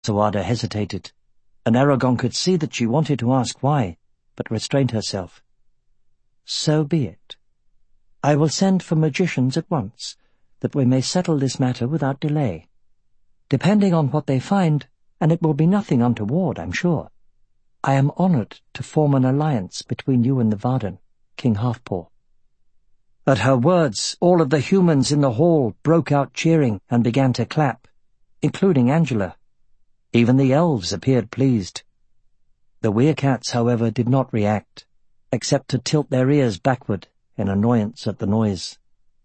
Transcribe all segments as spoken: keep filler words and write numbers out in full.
Sawada hesitated, and Eragon could see that she wanted to ask why, but restrained herself. "So be it. I will send for magicians at once, that we may settle this matter without delay. Depending on what they find, and it will be nothing untoward, I'm sure, I am honoured to form an alliance between you and the Varden, King Halfpaw." At her words, all of the humans in the hall broke out cheering and began to clap, including Angela. Even the elves appeared pleased. The Weircats, however, did not react, except to tilt their ears backward in annoyance at the noise.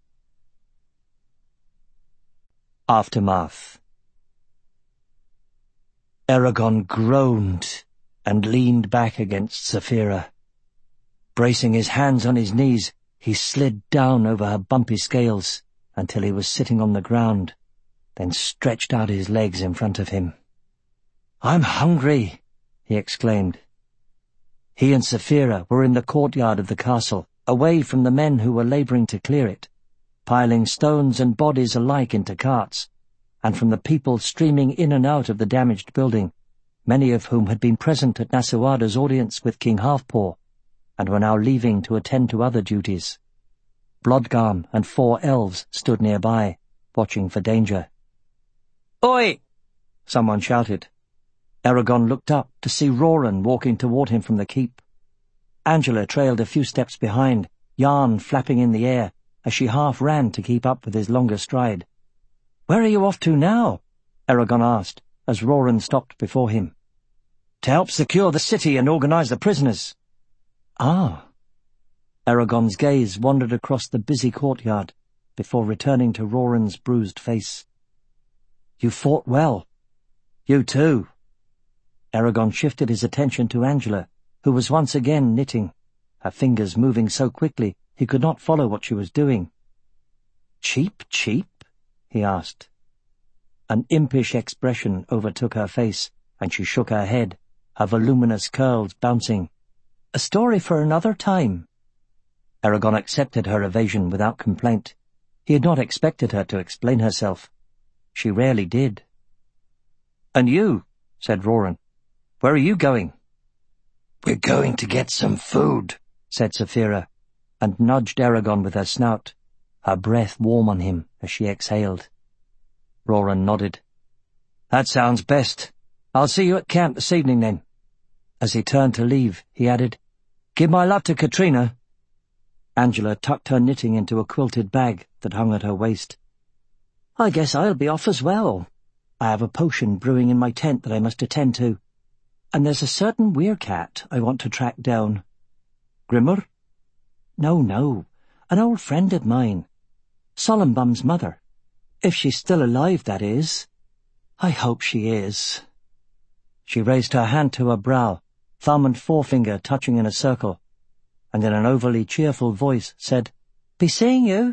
Aftermath. Eragon groaned and leaned back against Saphira. Bracing his hands on his knees, he slid down over her bumpy scales until he was sitting on the ground, then stretched out his legs in front of him. "I'm hungry," he exclaimed. He and Saphira were in the courtyard of the castle, away from the men who were labouring to clear it, piling stones and bodies alike into carts, and from the people streaming in and out of the damaged building, many of whom had been present at Nasawada's audience with King Halfpaw, and were now leaving to attend to other duties. Blodgarm and four elves stood nearby, watching for danger. "Oi!" someone shouted. Eragon looked up to see Roran walking toward him from the keep. Angela trailed a few steps behind, yarn flapping in the air, as she half ran to keep up with his longer stride. "Where are you off to now?" Eragon asked, as Roran stopped before him. "To help secure the city and organize the prisoners." "Ah." Eragon's gaze wandered across the busy courtyard before returning to Roran's bruised face. "You fought well." "You too." Eragon shifted his attention to Angela, who was once again knitting, her fingers moving so quickly he could not follow what she was doing. "Cheap, cheap?" he asked. An impish expression overtook her face, and she shook her head, her voluminous curls bouncing. "A story for another time." Eragon accepted her evasion without complaint. He had not expected her to explain herself. She rarely did. "And you," said Roran, "where are you going?" "We're going to get some food," said Saphira, and nudged Eragon with her snout, her breath warm on him as she exhaled. Roran nodded. "That sounds best. I'll see you at camp this evening, then." As he turned to leave, he added, "Give my love to Katrina." Angela tucked her knitting into a quilted bag that hung at her waist. "I guess I'll be off as well. I have a potion brewing in my tent that I must attend to, and there's a certain Weircat I want to track down." "Grimmer?" "No, no, an old friend of mine. Solumbum's mother. If she's still alive, that is. I hope she is." She raised her hand to her brow, thumb and forefinger touching in a circle, and in an overly cheerful voice said, "Be seeing you."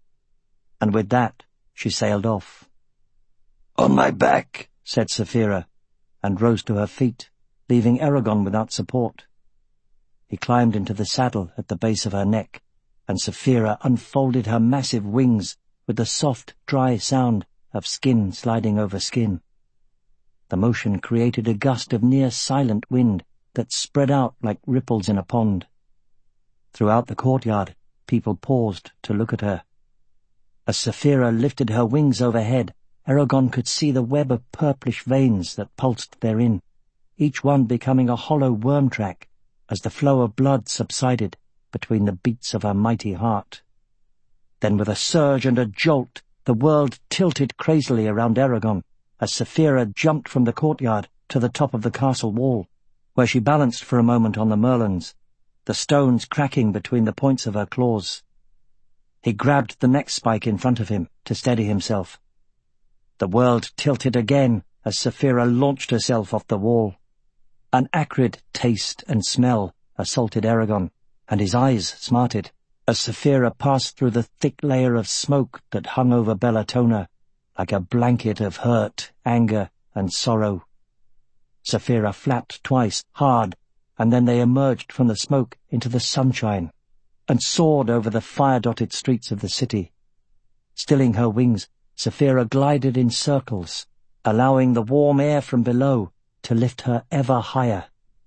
And with that, she sailed off. "On my back," said Saphira, and rose to her feet, leaving Eragon without support. He climbed into the saddle at the base of her neck, and Saphira unfolded her massive wings with the soft, dry sound of skin sliding over skin. The motion created a gust of near-silent wind that spread out like ripples in a pond. Throughout the courtyard, people paused to look at her. As Saphira lifted her wings overhead, Eragon could see the web of purplish veins that pulsed therein, each one becoming a hollow worm track as the flow of blood subsided between the beats of her mighty heart. Then with a surge and a jolt, the world tilted crazily around Eragon as Saphira jumped from the courtyard to the top of the castle wall, where she balanced for a moment on the merlons, the stones cracking between the points of her claws. He grabbed the next spike in front of him to steady himself. The world tilted again as Saphira launched herself off the wall. An acrid taste and smell assaulted Eragon, and his eyes smarted as Saphira passed through the thick layer of smoke that hung over Bellatona like a blanket of hurt, anger, and sorrow. Saphira flapped twice, hard, and then they emerged from the smoke into the sunshine and soared over the fire-dotted streets of the city. Stilling her wings, Saphira glided in circles, allowing the warm air from below to lift her ever higher.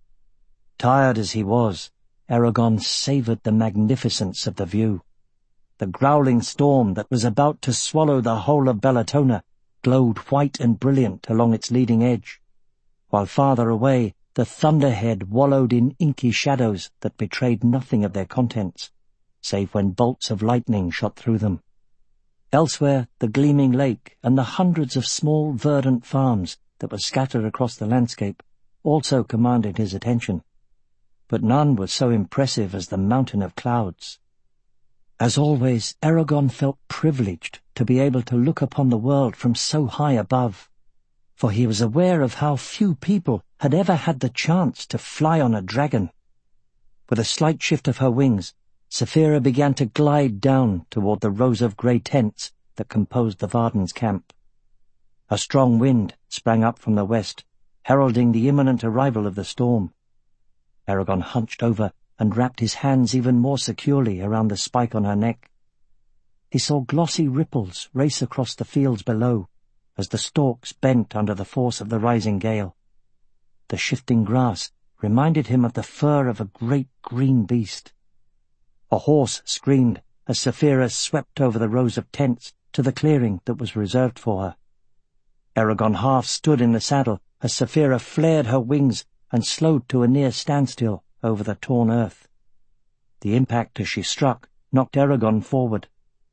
Tired as he was, Eragon savoured the magnificence of the view. The growling storm that was about to swallow the whole of Bellatona glowed white and brilliant along its leading edge, while farther away the thunderhead wallowed in inky shadows that betrayed nothing of their contents, save when bolts of lightning shot through them. Elsewhere, the gleaming lake and the hundreds of small verdant farms that were scattered across the landscape also commanded his attention, but none was so impressive as the mountain of clouds. As always, Eragon felt privileged to be able to look upon the world from so high above, for he was aware of how few people had ever had the chance to fly on a dragon. With a slight shift of her wings, Saphira began to glide down toward the rows of grey tents that composed the Vardens' camp. A strong wind sprang up from the west, heralding the imminent arrival of the storm. Eragon hunched over and wrapped his hands even more securely around the spike on her neck. He saw glossy ripples race across the fields below as the stalks bent under the force of the rising gale. The shifting grass reminded him of the fur of a great green beast. A horse screamed as Saphira swept over the rows of tents to the clearing that was reserved for her. Eragon half stood in the saddle as Saphira flared her wings and slowed to a near standstill over the torn earth. The impact as she struck knocked Eragon forward.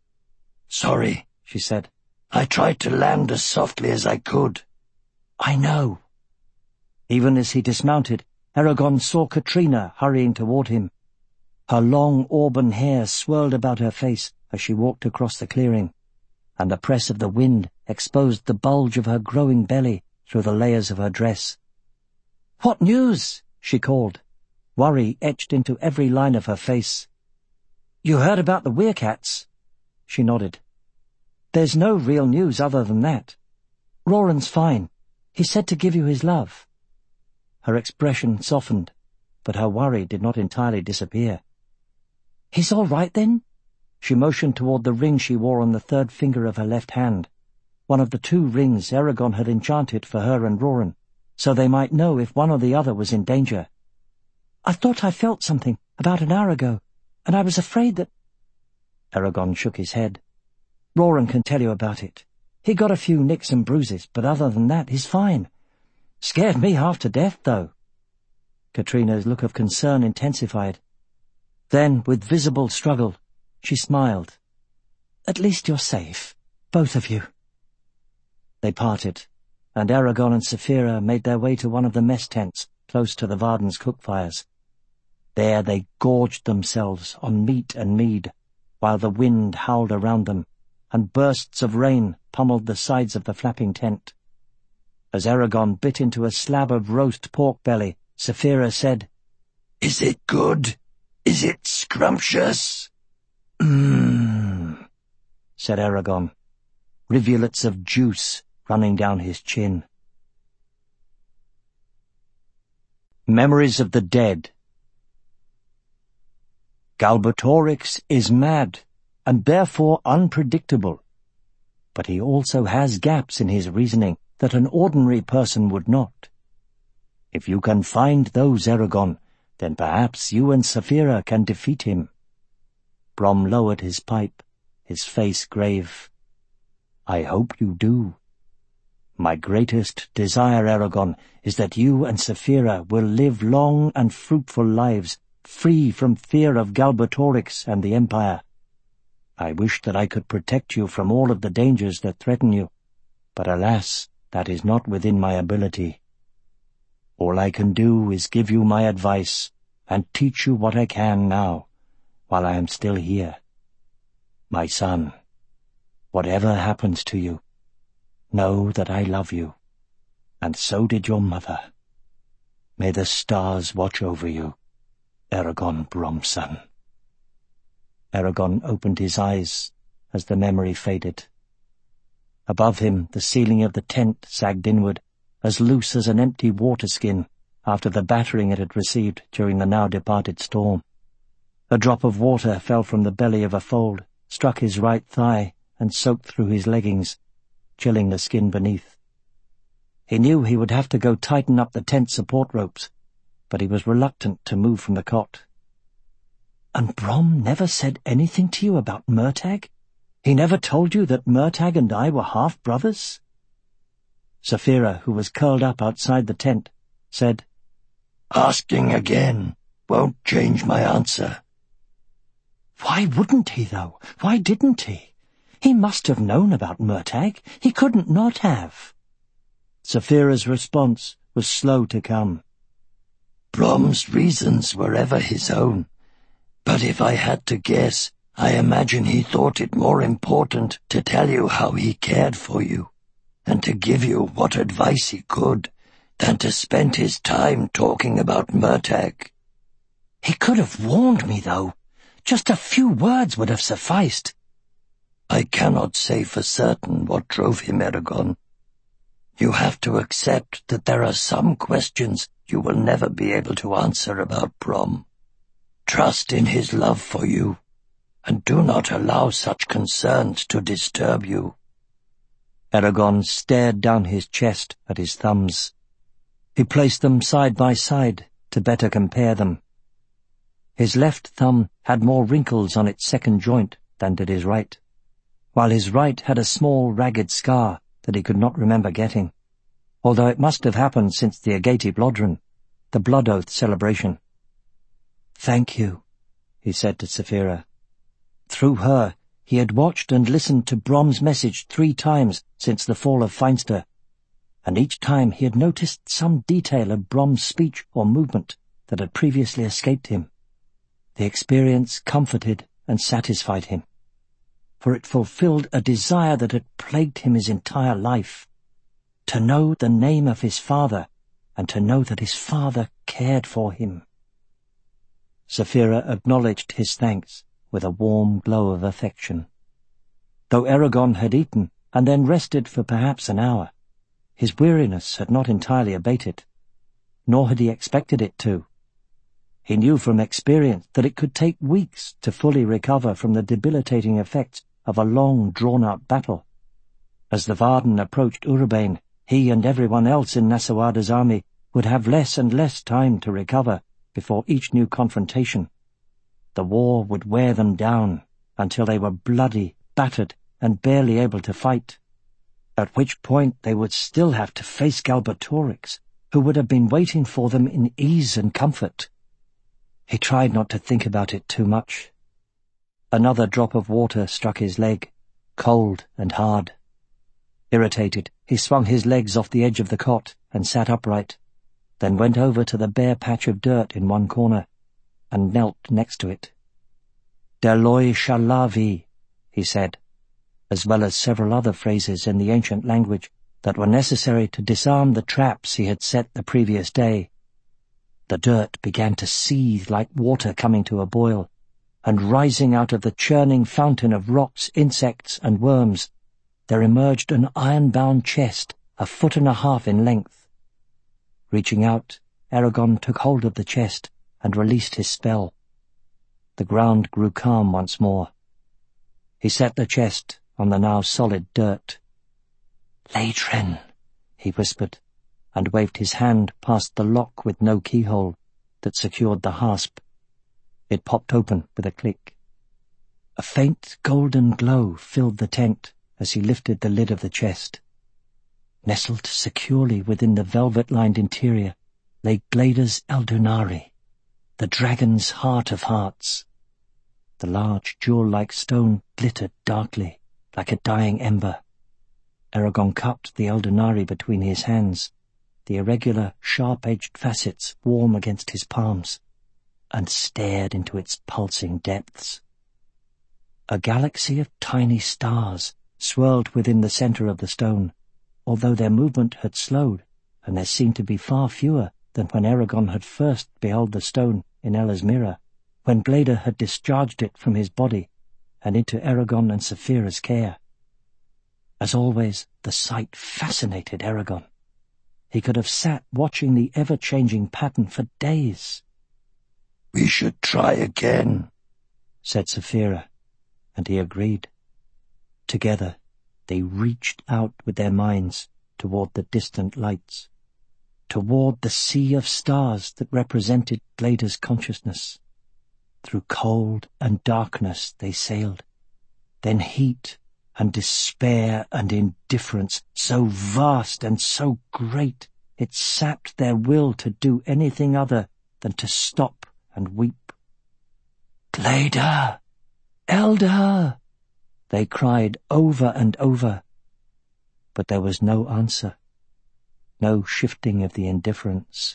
"Sorry," she said. "I tried to land as softly as I could." "I know." Even as he dismounted, Eragon saw Katrina hurrying toward him. Her long auburn hair swirled about her face as she walked across the clearing, and the press of the wind exposed the bulge of her growing belly through the layers of her dress. "What news?" she called, worry etched into every line of her face. "You heard about the Weircats?" She nodded. "There's no real news other than that. Roran's fine. He said to give you his love." Her expression softened, but her worry did not entirely disappear. "He's all right, then?" She motioned toward the ring she wore on the third finger of her left hand, one of the two rings Eragon had enchanted for her and Roran, so they might know if one or the other was in danger. "I thought I felt something about an hour ago, and I was afraid that—" Eragon shook his head. "Roran can tell you about it. He got a few nicks and bruises, but other than that, he's fine. Scared me half to death, though." Katrina's look of concern intensified. Then, with visible struggle, she smiled. "At least you're safe, both of you." They parted, and Eragon and Saphira made their way to one of the mess tents close to the Vardens' cook fires. There they gorged themselves on meat and mead, while the wind howled around them, and bursts of rain pummeled the sides of the flapping tent. As Eragon bit into a slab of roast pork belly, Saphira said, "Is it good? Is it scrumptious?" "Mmm," said Eragon, rivulets of juice running down his chin. Memories of the Dead. Galbatorix is mad, and therefore unpredictable, but he also has gaps in his reasoning that an ordinary person would not. If you can find those, Eragon, then perhaps you and Saphira can defeat him. Brom lowered his pipe, his face grave. "I hope you do. My greatest desire, Eragon, is that you and Saphira will live long and fruitful lives, free from fear of Galbatorix and the Empire. I wish that I could protect you from all of the dangers that threaten you, but alas, that is not within my ability. All I can do is give you my advice and teach you what I can now, while I am still here. My son, whatever happens to you, know that I love you, and so did your mother. May the stars watch over you, Eragon Bromson." Eragon opened his eyes as the memory faded. Above him, the ceiling of the tent sagged inward, as loose as an empty water-skin after the battering it had received during the now-departed storm. A drop of water fell from the belly of a fold, struck his right thigh, and soaked through his leggings, chilling the skin beneath. He knew he would have to go tighten up the tent support ropes, but he was reluctant to move from the cot. "And Brom never said anything to you about Murtagh? He never told you that Murtagh and I were half-brothers?" Saphira, who was curled up outside the tent, said, "Asking again won't change my answer." "Why wouldn't he, though? Why didn't he? He must have known about Murtagh. He couldn't not have." Saphira's response was slow to come. "Brom's reasons were ever his own, but if I had to guess, I imagine he thought it more important to tell you how he cared for you, and to give you what advice he could, than to spend his time talking about Murtagh." "He could have warned me, though. Just a few words would have sufficed." "I cannot say for certain what drove him, Eragon. You have to accept that there are some questions you will never be able to answer about Brom. Trust in his love for you, and do not allow such concerns to disturb you." Eragon stared down his chest at his thumbs. He placed them side by side to better compare them. His left thumb had more wrinkles on its second joint than did his right, while his right had a small ragged scar that he could not remember getting, although it must have happened since the Agati Blodryn, the Blood Oath celebration. "Thank you," he said to Saphira. Through her, he had watched and listened to Brom's message three times since the fall of Feinster, and each time he had noticed some detail of Brom's speech or movement that had previously escaped him. The experience comforted and satisfied him, for it fulfilled a desire that had plagued him his entire life, to know the name of his father and to know that his father cared for him. Saphira acknowledged his thanks with a warm glow of affection. Though Eragon had eaten and then rested for perhaps an hour, his weariness had not entirely abated, nor had he expected it to. He knew from experience that it could take weeks to fully recover from the debilitating effects of a long, drawn-out battle. As the Varden approached Urbane, he and everyone else in Nasawada's army would have less and less time to recover before each new confrontation. The war would wear them down until they were bloody, battered, and barely able to fight, at which point they would still have to face Galbatorix, who would have been waiting for them in ease and comfort. He tried not to think about it too much. Another drop of water struck his leg, cold and hard. Irritated, he swung his legs off the edge of the cot and sat upright, then went over to the bare patch of dirt in one corner and knelt next to it. "Deloi Shalavi," he said, as well as several other phrases in the ancient language that were necessary to disarm the traps he had set the previous day. The dirt began to seethe like water coming to a boil, and rising out of the churning fountain of rocks, insects, and worms, there emerged an iron-bound chest a foot and a half in length. Reaching out, Eragon took hold of the chest and released his spell. The ground grew calm once more. He set the chest on the now solid dirt. "Leitren," he whispered, and waved his hand past the lock with no keyhole that secured the hasp. It popped open with a click. A faint golden glow filled the tent as he lifted the lid of the chest. Nestled securely within the velvet-lined interior lay Glader's Eldunari, the dragon's heart of hearts. The large jewel-like stone glittered darkly, like a dying ember. Eragon cupped the Eldunari between his hands, the irregular, sharp-edged facets warm against his palms, and stared into its pulsing depths. A galaxy of tiny stars swirled within the centre of the stone, although their movement had slowed, and there seemed to be far fewer than when Eragon had first beheld the stone in Ella's mirror, when Glader had discharged it from his body and into Eragon and Saphira's care. As always, the sight fascinated Eragon. He could have sat watching the ever-changing pattern for days. "We should try again," said Saphira, and he agreed. Together, they reached out with their minds toward the distant lights, toward the sea of stars that represented Gleda's consciousness. Through cold and darkness they sailed, then heat and despair and indifference, so vast and so great it sapped their will to do anything other than to stop and weep. "Gleda! Elder!" they cried over and over. But there was no answer, no shifting of the indifference.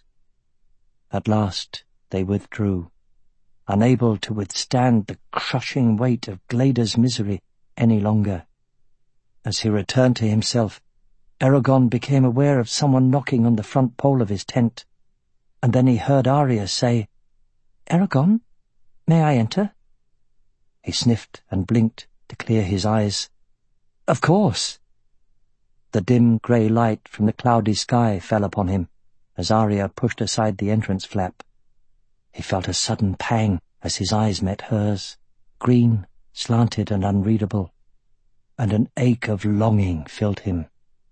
At last they withdrew, unable to withstand the crushing weight of Gleda's misery any longer. As he returned to himself, Eragon became aware of someone knocking on the front pole of his tent, and then he heard Arya say, "Eragon, may I enter?" He sniffed and blinked to clear his eyes. "Of course." The dim grey light from the cloudy sky fell upon him as Arya pushed aside the entrance flap. He felt a sudden pang as his eyes met hers, green, slanted and unreadable, and an ache of longing filled him.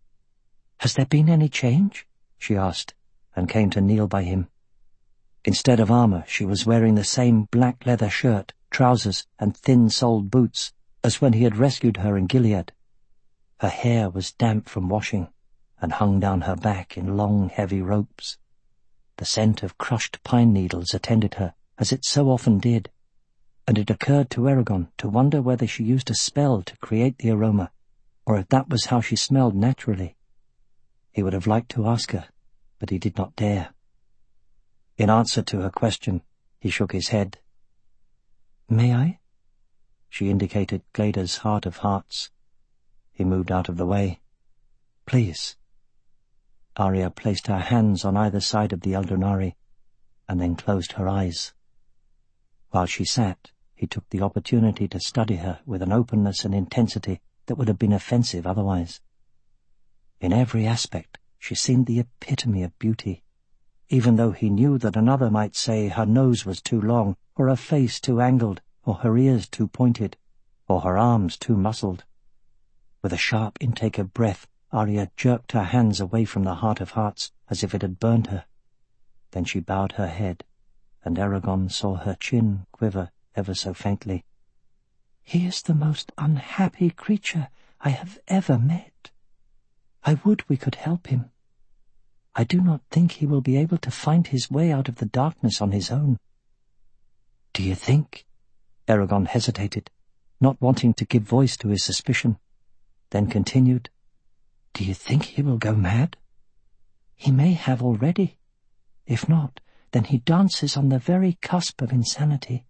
"Has there been any change?" she asked, and came to kneel by him. Instead of armour, she was wearing the same black leather shirt, trousers, and thin-soled boots as when he had rescued her in Gilead. Her hair was damp from washing, and hung down her back in long, heavy ropes. The scent of crushed pine needles attended her, as it so often did, and it occurred to Eragon to wonder whether she used a spell to create the aroma, or if that was how she smelled naturally. He would have liked to ask her, but he did not dare. In answer to her question, he shook his head. "May I?" She indicated Gleda's heart of hearts. He moved out of the way. "Please." Arya placed her hands on either side of the Eldonari, and then closed her eyes. While she sat, he took the opportunity to study her with an openness and intensity that would have been offensive otherwise. In every aspect, she seemed the epitome of beauty, even though he knew that another might say her nose was too long, or her face too angled, or her ears too pointed, or her arms too muscled. With a sharp intake of breath, Arya jerked her hands away from the heart of hearts as if it had burned her. Then she bowed her head, and Eragon saw her chin quiver ever so faintly. "He is the most unhappy creature I have ever met. I would we could help him. I do not think he will be able to find his way out of the darkness on his own." "Do you think?" Eragon hesitated, not wanting to give voice to his suspicion, then continued, "Do you think he will go mad?" "He may have already. If not, then he dances on the very cusp of insanity."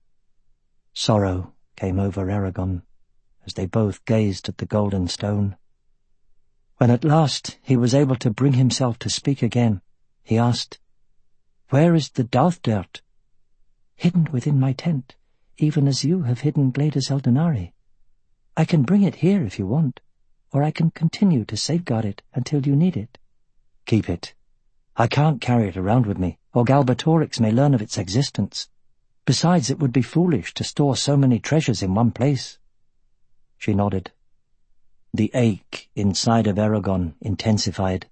Sorrow came over Eragon as they both gazed at the golden stone. When at last he was able to bring himself to speak again, he asked, "Where is the Dowthdert?" "Hidden within my tent, even as you have hidden Gleda's Eldonari. I can bring it here if you want, or I can continue to safeguard it until you need it." "Keep it. I can't carry it around with me, or Galbatorix may learn of its existence. Besides, it would be foolish to store so many treasures in one place." She nodded. The ache inside of Eragon intensified.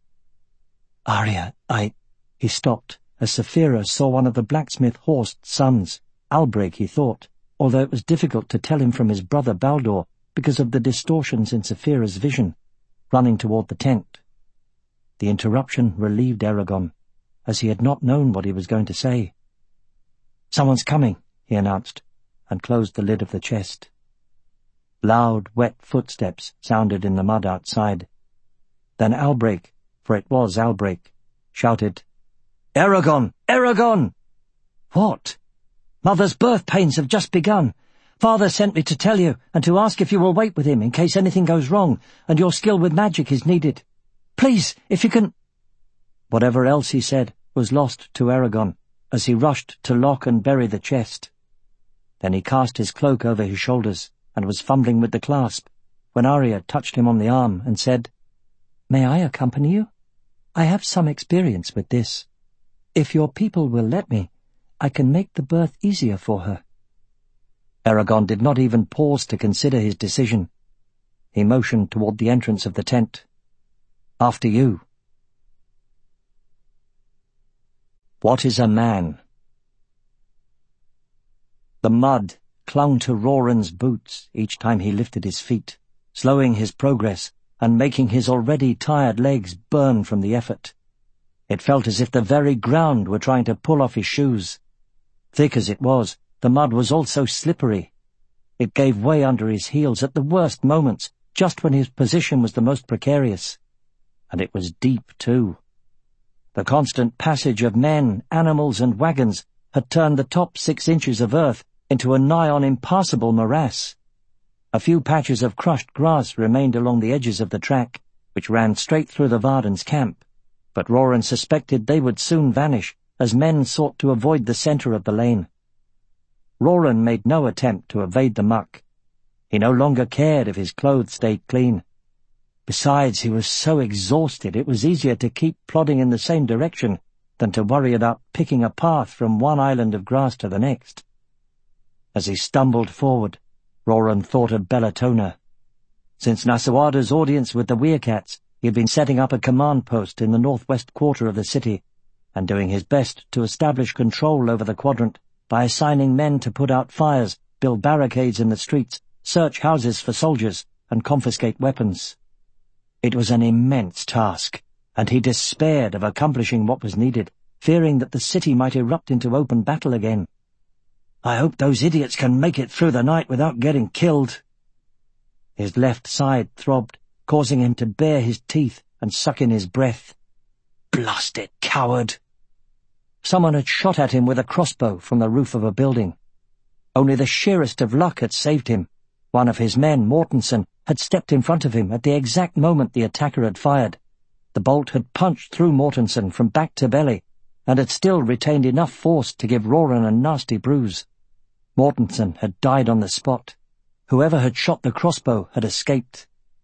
"Arya, I—" He stopped as Saphira saw one of the blacksmith Horst's sons, Albreg, he thought, although it was difficult to tell him from his brother Baldur because of the distortions in Saphira's vision, running toward the tent. The interruption relieved Eragon, as he had not known what he was going to say. "Someone's coming," he announced, and closed the lid of the chest. Loud, wet footsteps sounded in the mud outside. Then Albreg, for it was Albreg, shouted, "Eragon! Eragon!" "What?" "Mother's birth pains have just begun. Father sent me to tell you, and to ask if you will wait with him in case anything goes wrong, and your skill with magic is needed. Please, if you can—" Whatever else he said was lost to Eragon, as he rushed to lock and bury the chest. Then he cast his cloak over his shoulders, and was fumbling with the clasp, when Arya touched him on the arm and said, "May I accompany you? I have some experience with this. If your people will let me, I can make the birth easier for her." Eragon did not even pause to consider his decision. He motioned toward the entrance of the tent. "After you." What is a man? The mud clung to Roran's boots each time he lifted his feet, slowing his progress and making his already tired legs burn from the effort. It felt as if the very ground were trying to pull off his shoes. Thick as it was, the mud was also slippery. It gave way under his heels at the worst moments, just when his position was the most precarious. And it was deep, too. The constant passage of men, animals, and wagons had turned the top six inches of earth into a nigh-on impassable morass. A few patches of crushed grass remained along the edges of the track, which ran straight through the Vardens' camp, but Roran suspected they would soon vanish as men sought to avoid the centre of the lane. Roran made no attempt to evade the muck. He no longer cared if his clothes stayed clean. Besides, he was so exhausted it was easier to keep plodding in the same direction than to worry about picking a path from one island of grass to the next. As he stumbled forward, Roran thought of Bellatona. Since Nasawada's audience with the Weircats, he had been setting up a command post in the northwest quarter of the city, and doing his best to establish control over the quadrant by assigning men to put out fires, build barricades in the streets, search houses for soldiers, and confiscate weapons. It was an immense task, and he despaired of accomplishing what was needed, fearing that the city might erupt into open battle again. "I hope those idiots can make it through the night without getting killed." His left side throbbed, causing him to bare his teeth and suck in his breath. Blast it, coward! Someone had shot at him with a crossbow from the roof of a building. Only the sheerest of luck had saved him. One of his men, Mortensen, had stepped in front of him at the exact moment the attacker had fired. The bolt had punched through Mortensen from back to belly, and had still retained enough force to give Roran a nasty bruise. Mortensen had died on the spot. Whoever had shot the crossbow had escaped.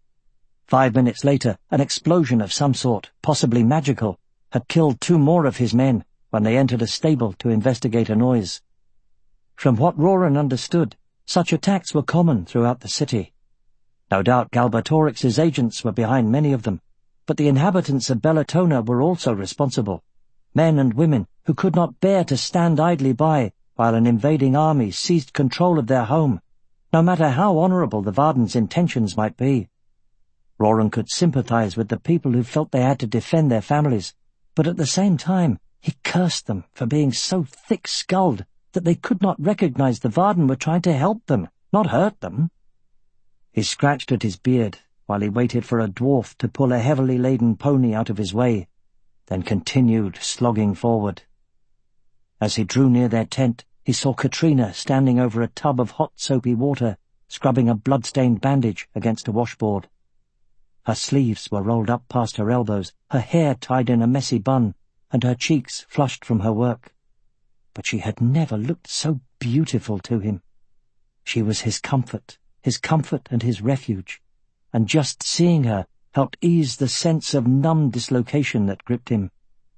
Five minutes later, an explosion of some sort, possibly magical, had killed two more of his men when they entered a stable to investigate a noise. From what Roran understood, such attacks were common throughout the city. No doubt Galbatorix's agents were behind many of them, but the inhabitants of Bellatona were also responsible, men and women who could not bear to stand idly by while an invading army seized control of their home, no matter how honourable the Vardens' intentions might be. Roran could sympathize with the people who felt they had to defend their families, but at the same time he cursed them for being so thick-skulled that they could not recognize the Varden were trying to help them, not hurt them. He scratched at his beard while he waited for a dwarf to pull a heavily laden pony out of his way, then continued slogging forward. As he drew near their tent, he saw Katrina standing over a tub of hot soapy water, scrubbing a blood-stained bandage against a washboard. Her sleeves were rolled up past her elbows, her hair tied in a messy bun, and her cheeks flushed from her work. But she had never looked so beautiful to him. She was his comfort, his comfort and his refuge, and just seeing her helped ease the sense of numb dislocation that gripped him.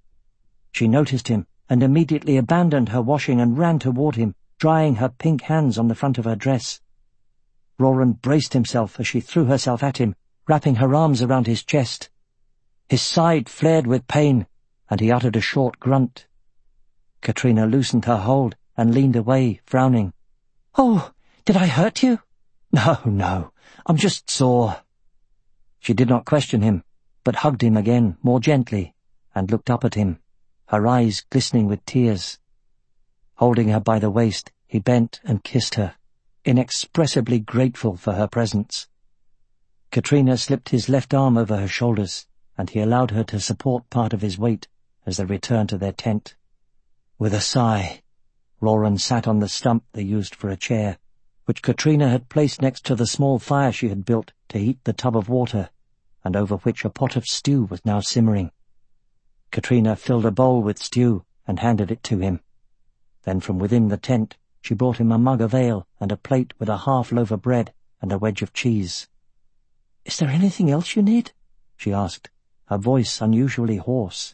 She noticed him and immediately abandoned her washing and ran toward him, drying her pink hands on the front of her dress. Roran braced himself as she threw herself at him, wrapping her arms around his chest. His side flared with pain, and he uttered a short grunt. Katrina loosened her hold and leaned away, frowning. "Oh, did I hurt you?" "No, no, I'm just sore." She did not question him, but hugged him again, more gently, and looked up at him, her eyes glistening with tears. Holding her by the waist, he bent and kissed her, inexpressibly grateful for her presence. Katrina slipped his left arm over her shoulders, and he allowed her to support part of his weight as they returned to their tent. With a sigh, Roran sat on the stump they used for a chair, which Katrina had placed next to the small fire she had built to heat the tub of water, and over which a pot of stew was now simmering. Katrina filled a bowl with stew and handed it to him. Then from within the tent she brought him a mug of ale and a plate with a half loaf of bread and a wedge of cheese. "Is there anything else you need?" she asked, her voice unusually hoarse.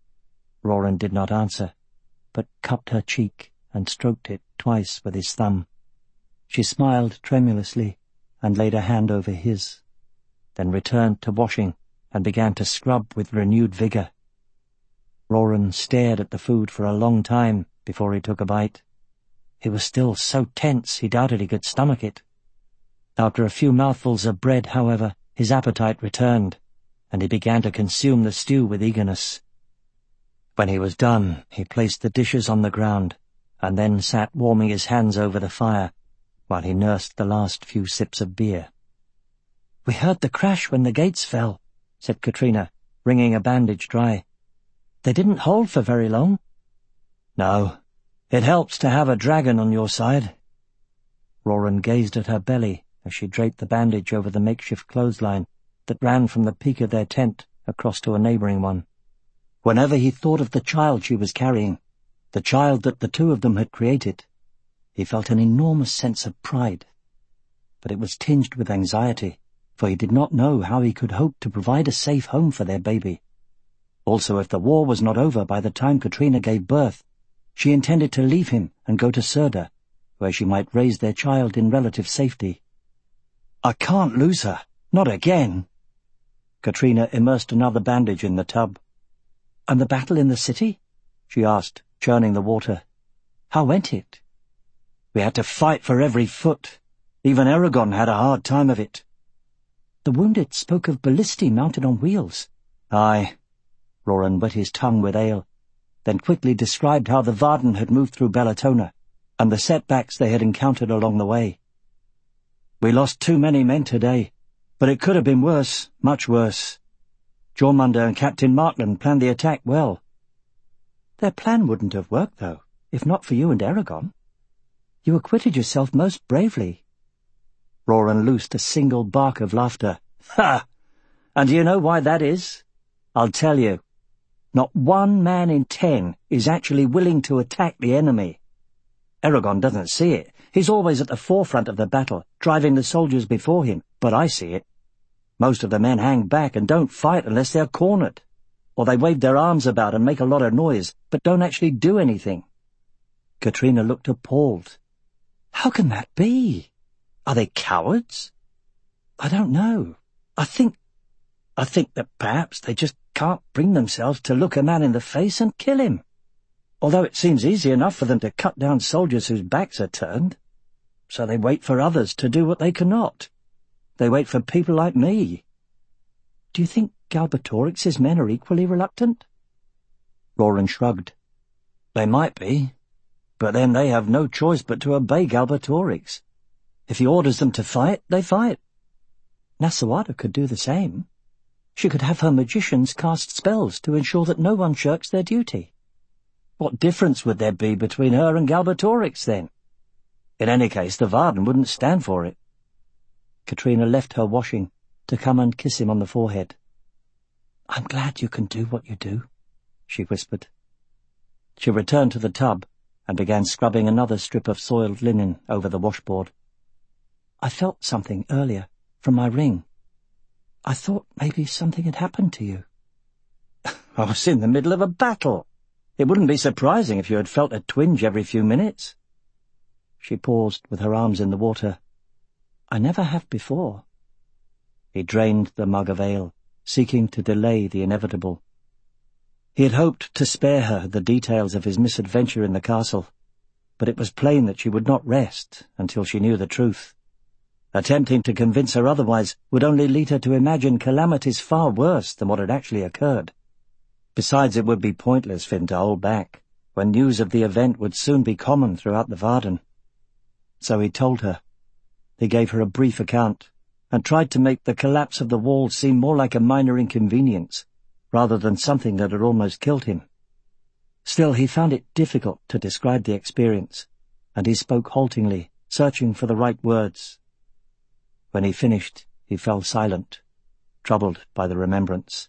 Roran did not answer, but cupped her cheek and stroked it twice with his thumb. She smiled tremulously and laid a hand over his, then returned to washing and began to scrub with renewed vigour. Roran stared at the food for a long time before he took a bite. He was still so tense he doubted he could stomach it. After a few mouthfuls of bread, however, his appetite returned, and he began to consume the stew with eagerness. When he was done, he placed the dishes on the ground, and then sat warming his hands over the fire, while he nursed the last few sips of beer. "We heard the crash when the gates fell," said Katrina, wringing a bandage dry. "They didn't hold for very long." "No, it helps to have a dragon on your side." Roran gazed at her belly as she draped the bandage over the makeshift clothesline that ran from the peak of their tent across to a neighbouring one. Whenever he thought of the child she was carrying, the child that the two of them had created, he felt an enormous sense of pride. But it was tinged with anxiety, for he did not know how he could hope to provide a safe home for their baby. Also, if the war was not over by the time Katrina gave birth, she intended to leave him and go to Surda, where she might raise their child in relative safety. "I can't lose her, not again." Katrina immersed another bandage in the tub. "And the battle in the city?" she asked, churning the water. "How went it?" "We had to fight for every foot. Even Eragon had a hard time of it." "The wounded spoke of ballistae mounted on wheels." "Aye." Roran wet his tongue with ale, then quickly described how the Varden had moved through Bellatona, and the setbacks they had encountered along the way. "We lost too many men today, but it could have been worse, much worse. Jormungandr and Captain Markland planned the attack well." "Their plan wouldn't have worked, though, if not for you and Eragon. You acquitted yourself most bravely." Roran loosed a single bark of laughter. "Ha! And do you know why that is? I'll tell you. Not one man in ten is actually willing to attack the enemy. Eragon doesn't see it. He's always at the forefront of the battle, driving the soldiers before him, but I see it. Most of the men hang back and don't fight unless they're cornered, or they wave their arms about and make a lot of noise, but don't actually do anything." Katrina looked appalled. "How can that be? Are they cowards?" "I don't know. I think... I think that perhaps they just can't bring themselves to look a man in the face and kill him. Although it seems easy enough for them to cut down soldiers whose backs are turned. So they wait for others to do what they cannot. They wait for people like me." "Do you think Galbatorix's men are equally reluctant?" Roran shrugged. "They might be, but then they have no choice but to obey Galbatorix. If he orders them to fight, they fight." "Nasawada could do the same. She could have her magicians cast spells to ensure that no one shirks their duty." "What difference would there be between her and Galbatorix, then? In any case, the Varden wouldn't stand for it." Katrina left her washing to come and kiss him on the forehead. "I'm glad you can do what you do," she whispered. She returned to the tub and began scrubbing another strip of soiled linen over the washboard. "I felt something earlier, from my ring. I thought maybe something had happened to you." "I was in the middle of a battle. It wouldn't be surprising if you had felt a twinge every few minutes." She paused with her arms in the water. "I never have before." He drained the mug of ale, seeking to delay the inevitable. He had hoped to spare her the details of his misadventure in the castle, but it was plain that she would not rest until she knew the truth. Attempting to convince her otherwise would only lead her to imagine calamities far worse than what had actually occurred. Besides, it would be pointless for him to hold back, when news of the event would soon be common throughout the Varden. So he told her. He gave her a brief account, and tried to make the collapse of the wall seem more like a minor inconvenience, rather than something that had almost killed him. Still, he found it difficult to describe the experience, and he spoke haltingly, searching for the right words. When he finished, he fell silent, troubled by the remembrance.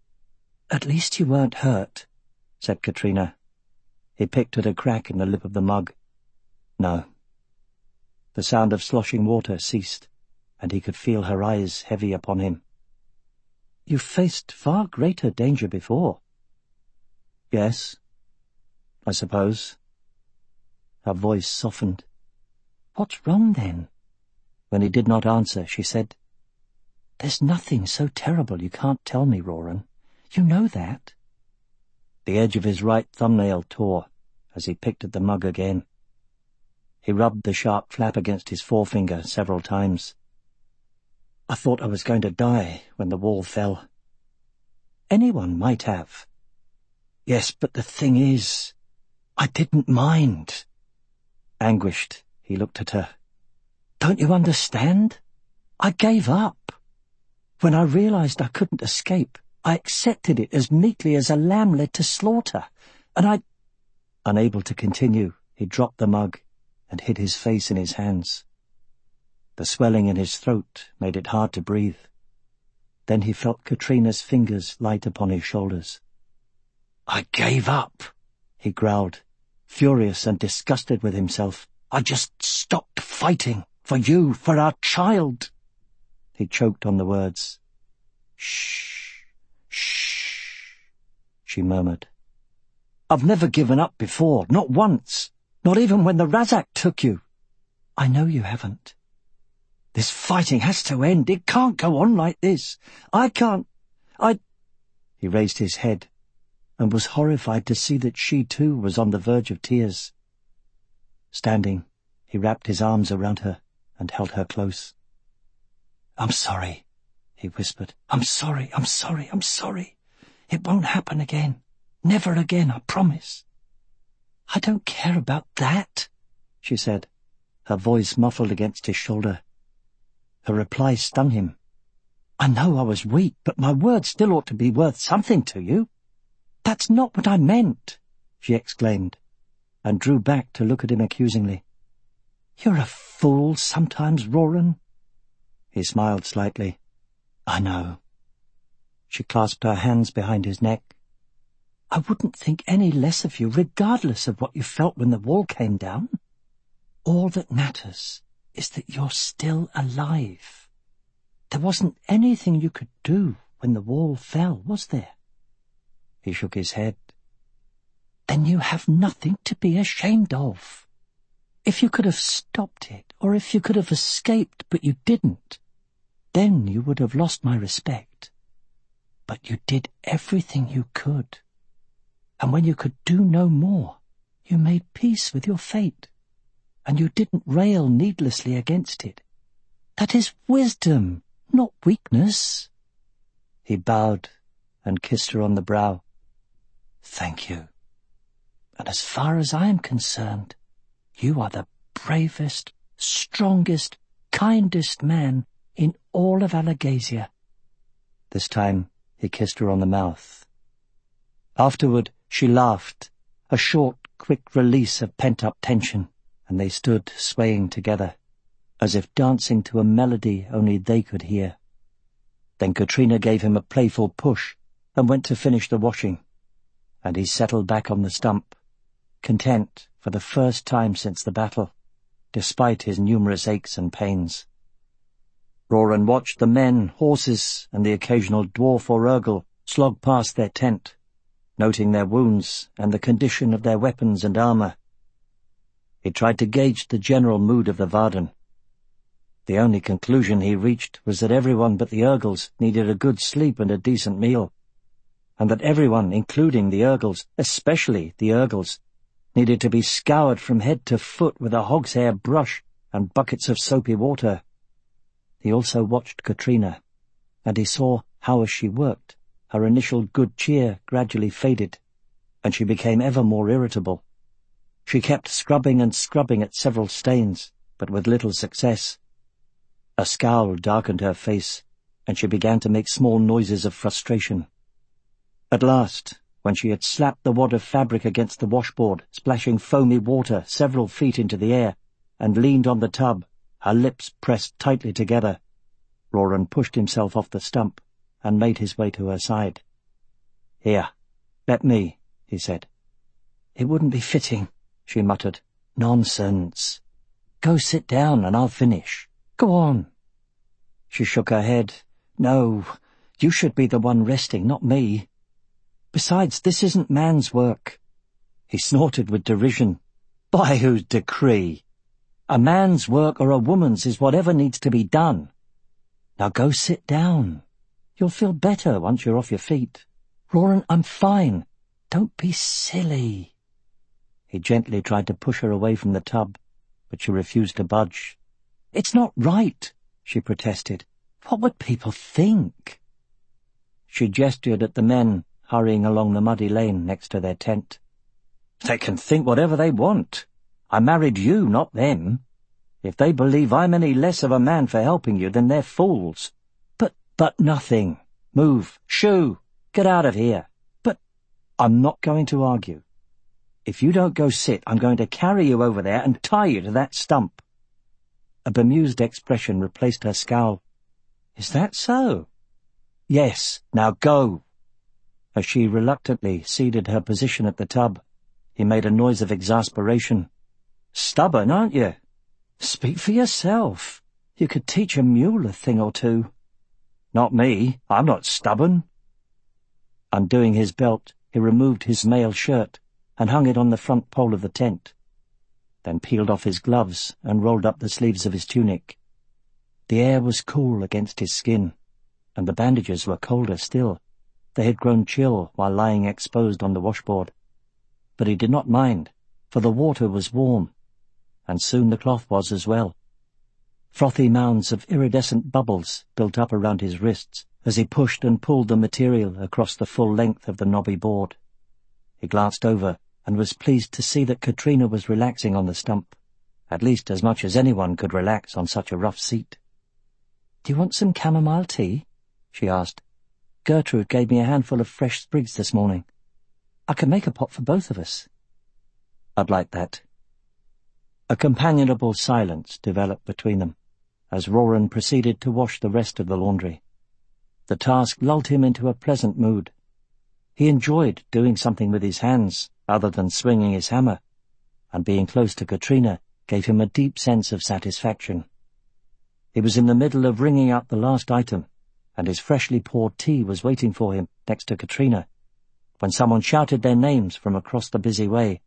"At least you weren't hurt," said Katrina. He picked at a crack in the lip of the mug. "No." The sound of sloshing water ceased, and he could feel her eyes heavy upon him. "You've faced far greater danger before." "Yes, I suppose." Her voice softened. "What's wrong, then?" When he did not answer, she said, "There's nothing so terrible you can't tell me, Roran. You know that." The edge of his right thumbnail tore as he picked at the mug again. He rubbed the sharp flap against his forefinger several times. I thought I was going to die when the wall fell. Anyone might have. Yes, but the thing is, I didn't mind. Anguished, he looked at her. Don't you understand? I gave up. When I realized I couldn't escape, I accepted it as meekly as a lamb led to slaughter, and I... Unable to continue, he dropped the mug and hid his face in his hands. The swelling in his throat made it hard to breathe. Then he felt Katrina's fingers light upon his shoulders. I gave up, he growled, furious and disgusted with himself. I just stopped fighting, for you, for our child. He choked on the words. Shh, shh, she murmured. I've never given up before, not once, not even when the Razak took you. I know you haven't. This fighting has to end. It can't go on like this. I can't... I... He raised his head and was horrified to see that she too was on the verge of tears. Standing, he wrapped his arms around her and held her close. I'm sorry, he whispered. I'm sorry, I'm sorry, I'm sorry. It won't happen again. Never again, I promise. I don't care about that, she said, her voice muffled against his shoulder. Her reply stung him. I know I was weak, but my words still ought to be worth something to you. That's not what I meant, she exclaimed, and drew back to look at him accusingly. You're a fool sometimes, Roran. He smiled slightly. I know. She clasped her hands behind his neck. I wouldn't think any less of you, regardless of what you felt when the wall came down. All that matters is that you're still alive. There wasn't anything you could do when the wall fell, was there? He shook his head. Then you have nothing to be ashamed of. If you could have stopped it, or if you could have escaped but you didn't, then you would have lost my respect. But you did everything you could. And when you could do no more, you made peace with your fate, and you didn't rail needlessly against it. That is wisdom, not weakness. He bowed and kissed her on the brow. Thank you. And as far as I am concerned, you are the bravest, strongest, kindest man in all of Alagasia. This time he kissed her on the mouth. Afterward she laughed, a short, quick release of pent-up tension, and they stood swaying together, as if dancing to a melody only they could hear. Then Katrina gave him a playful push and went to finish the washing, and he settled back on the stump, content for the first time since the battle, despite his numerous aches and pains. Roran watched the men, horses, and the occasional dwarf or Urgal slog past their tent, noting their wounds and the condition of their weapons and armour. He tried to gauge the general mood of the Varden. The only conclusion he reached was that everyone but the Urgals needed a good sleep and a decent meal, and that everyone, including the Urgals, especially the Urgals, needed to be scoured from head to foot with a hogshair brush and buckets of soapy water. He also watched Katrina, and he saw how as she worked, her initial good cheer gradually faded, and she became ever more irritable. She kept scrubbing and scrubbing at several stains, but with little success. A scowl darkened her face, and she began to make small noises of frustration. At last, when she had slapped the wad of fabric against the washboard, splashing foamy water several feet into the air, and leaned on the tub, her lips pressed tightly together, Roran pushed himself off the stump and made his way to her side. Here, let me, he said. It wouldn't be fitting, she muttered. Nonsense. Go sit down and I'll finish. Go on. She shook her head. No, you should be the one resting, not me. Besides, this isn't man's work. He snorted with derision. By whose decree? A man's work or a woman's is whatever needs to be done. Now go sit down. You'll feel better once you're off your feet. Roran, I'm fine. Don't be silly. He gently tried to push her away from the tub, but she refused to budge. It's not right, she protested. What would people think? She gestured at the men hurrying along the muddy lane next to their tent. They can think whatever they want. I married you, not them. If they believe I'm any less of a man for helping you, then they're fools. But, but nothing. Move. Shoo. Get out of here. But I'm not going to argue. If you don't go sit, I'm going to carry you over there and tie you to that stump. A bemused expression replaced her scowl. Is that so? Yes. Now go. As she reluctantly ceded her position at the tub, he made a noise of exasperation. Stubborn, aren't you? Speak for yourself. You could teach a mule a thing or two. Not me. I'm not stubborn. Undoing his belt, he removed his mail shirt and hung it on the front pole of the tent, then peeled off his gloves and rolled up the sleeves of his tunic. The air was cool against his skin, and the bandages were colder still. They had grown chill while lying exposed on the washboard. But he did not mind, for the water was warm, and soon the cloth was as well. Frothy mounds of iridescent bubbles built up around his wrists as he pushed and pulled the material across the full length of the knobby board. He glanced over and was pleased to see that Katrina was relaxing on the stump, at least as much as anyone could relax on such a rough seat. "Do you want some chamomile tea?" she asked. "Gertrude gave me a handful of fresh sprigs this morning. I can make a pot for both of us." "I'd like that." A companionable silence developed between them, as Roran proceeded to wash the rest of the laundry. The task lulled him into a pleasant mood. He enjoyed doing something with his hands, other than swinging his hammer, and being close to Katrina gave him a deep sense of satisfaction. He was in the middle of wringing out the last item, and his freshly poured tea was waiting for him next to Katrina, when someone shouted their names from across the busy way.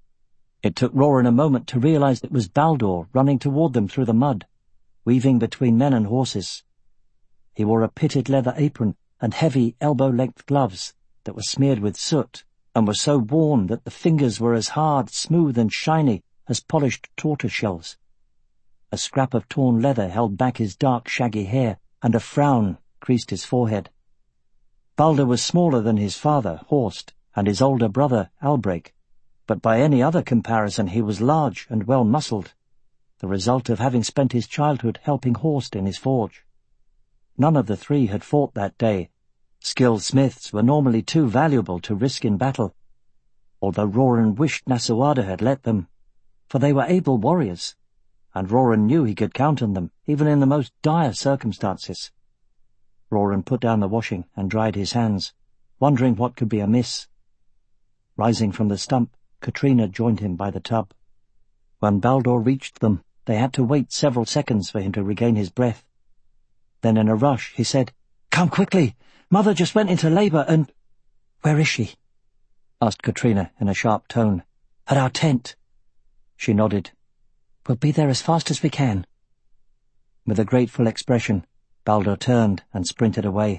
It took Roran a moment to realize it was Baldur running toward them through the mud, weaving between men and horses. He wore a pitted leather apron and heavy elbow-length gloves that were smeared with soot and were so worn that the fingers were as hard, smooth, and shiny as polished tortoise shells. A scrap of torn leather held back his dark, shaggy hair, and a frown creased his forehead. Baldur was smaller than his father, Horst, and his older brother, Albrek, but by any other comparison he was large and well-muscled, the result of having spent his childhood helping Horst in his forge. None of the three had fought that day. Skilled smiths were normally too valuable to risk in battle, although Roran wished Nasuada had let them, for they were able warriors, and Roran knew he could count on them, even in the most dire circumstances. Roran put down the washing and dried his hands, wondering what could be amiss. Rising from the stump, Katrina joined him by the tub. When Baldur reached them, they had to wait several seconds for him to regain his breath. Then in a rush he said, "Come quickly! Mother just went into labour and—" "Where is she?" asked Katrina in a sharp tone. "At our tent." She nodded. "We'll be there as fast as we can." With a grateful expression, Baldur turned and sprinted away.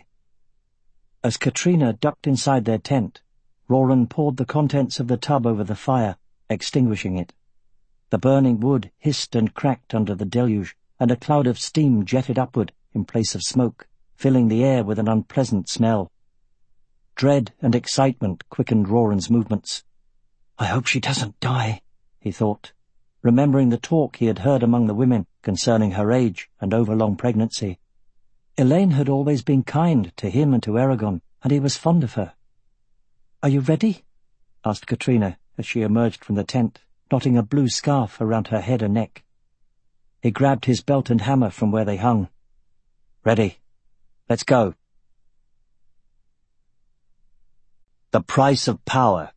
As Katrina ducked inside their tent, Roran poured the contents of the tub over the fire, extinguishing it. The burning wood hissed and cracked under the deluge, and a cloud of steam jetted upward in place of smoke, filling the air with an unpleasant smell. Dread and excitement quickened Roran's movements. "I hope she doesn't die," he thought, remembering the talk he had heard among the women concerning her age and overlong pregnancy. Elaine had always been kind to him and to Eragon, and he was fond of her. "Are you ready?" asked Katrina as she emerged from the tent, knotting a blue scarf around her head and neck. He grabbed his belt and hammer from where they hung. "Ready. Let's go." The Price of Power.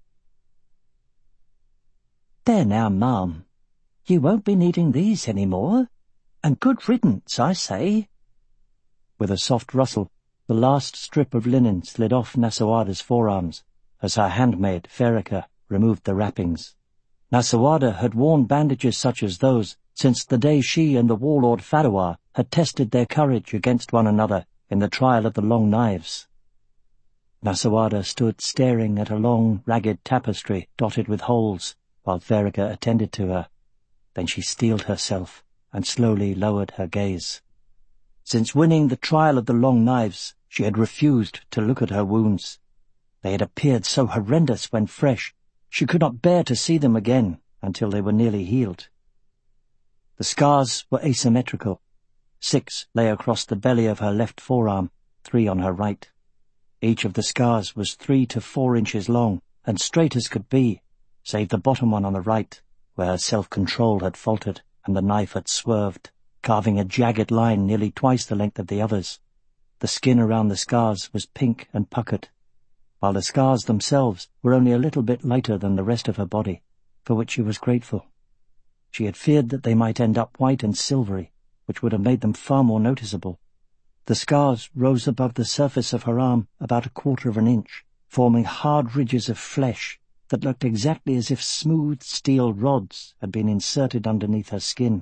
"There now, ma'am. You won't be needing these any more, and good riddance, I say." With a soft rustle, the last strip of linen slid off Nasuada's forearms, as her handmaid, Ferrica, removed the wrappings. Nasuada had worn bandages such as those since the day she and the warlord Fadawar had tested their courage against one another in the trial of the Long Knives. Nasawada stood staring at a long, ragged tapestry dotted with holes while Verrica attended to her. Then she steeled herself and slowly lowered her gaze. Since winning the trial of the Long Knives, she had refused to look at her wounds. They had appeared so horrendous when fresh, she could not bear to see them again until they were nearly healed. The scars were asymmetrical. Six lay across the belly of her left forearm, three on her right. Each of the scars was three to four inches long, and straight as could be, save the bottom one on the right, where her self-control had faltered and the knife had swerved, carving a jagged line nearly twice the length of the others. The skin around the scars was pink and puckered, while the scars themselves were only a little bit lighter than the rest of her body, for which she was grateful. She had feared that they might end up white and silvery, which would have made them far more noticeable. The scars rose above the surface of her arm about a quarter of an inch, forming hard ridges of flesh that looked exactly as if smooth steel rods had been inserted underneath her skin.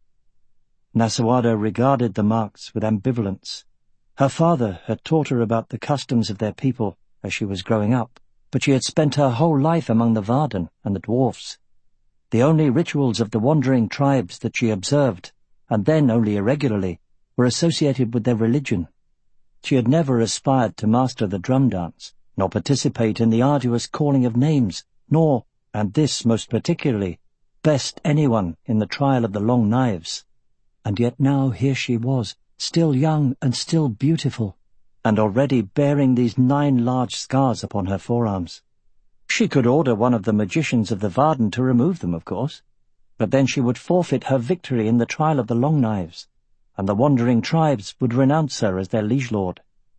Nasawada regarded the marks with ambivalence. Her father had taught her about the customs of their people as she was growing up, but she had spent her whole life among the Varden and the dwarfs. The only rituals of the wandering tribes that she observed, and then only irregularly, were associated with their religion. She had never aspired to master the drum dance, nor participate in the arduous calling of names, nor, and this most particularly, best anyone in the trial of the Long Knives. And yet now here she was, still young and still beautiful, and already bearing these nine large scars upon her forearms. She could order one of the magicians of the Varden to remove them, of course, but then she would forfeit her victory in the trial of the Long Knives, and the wandering tribes would renounce her as their liege lord.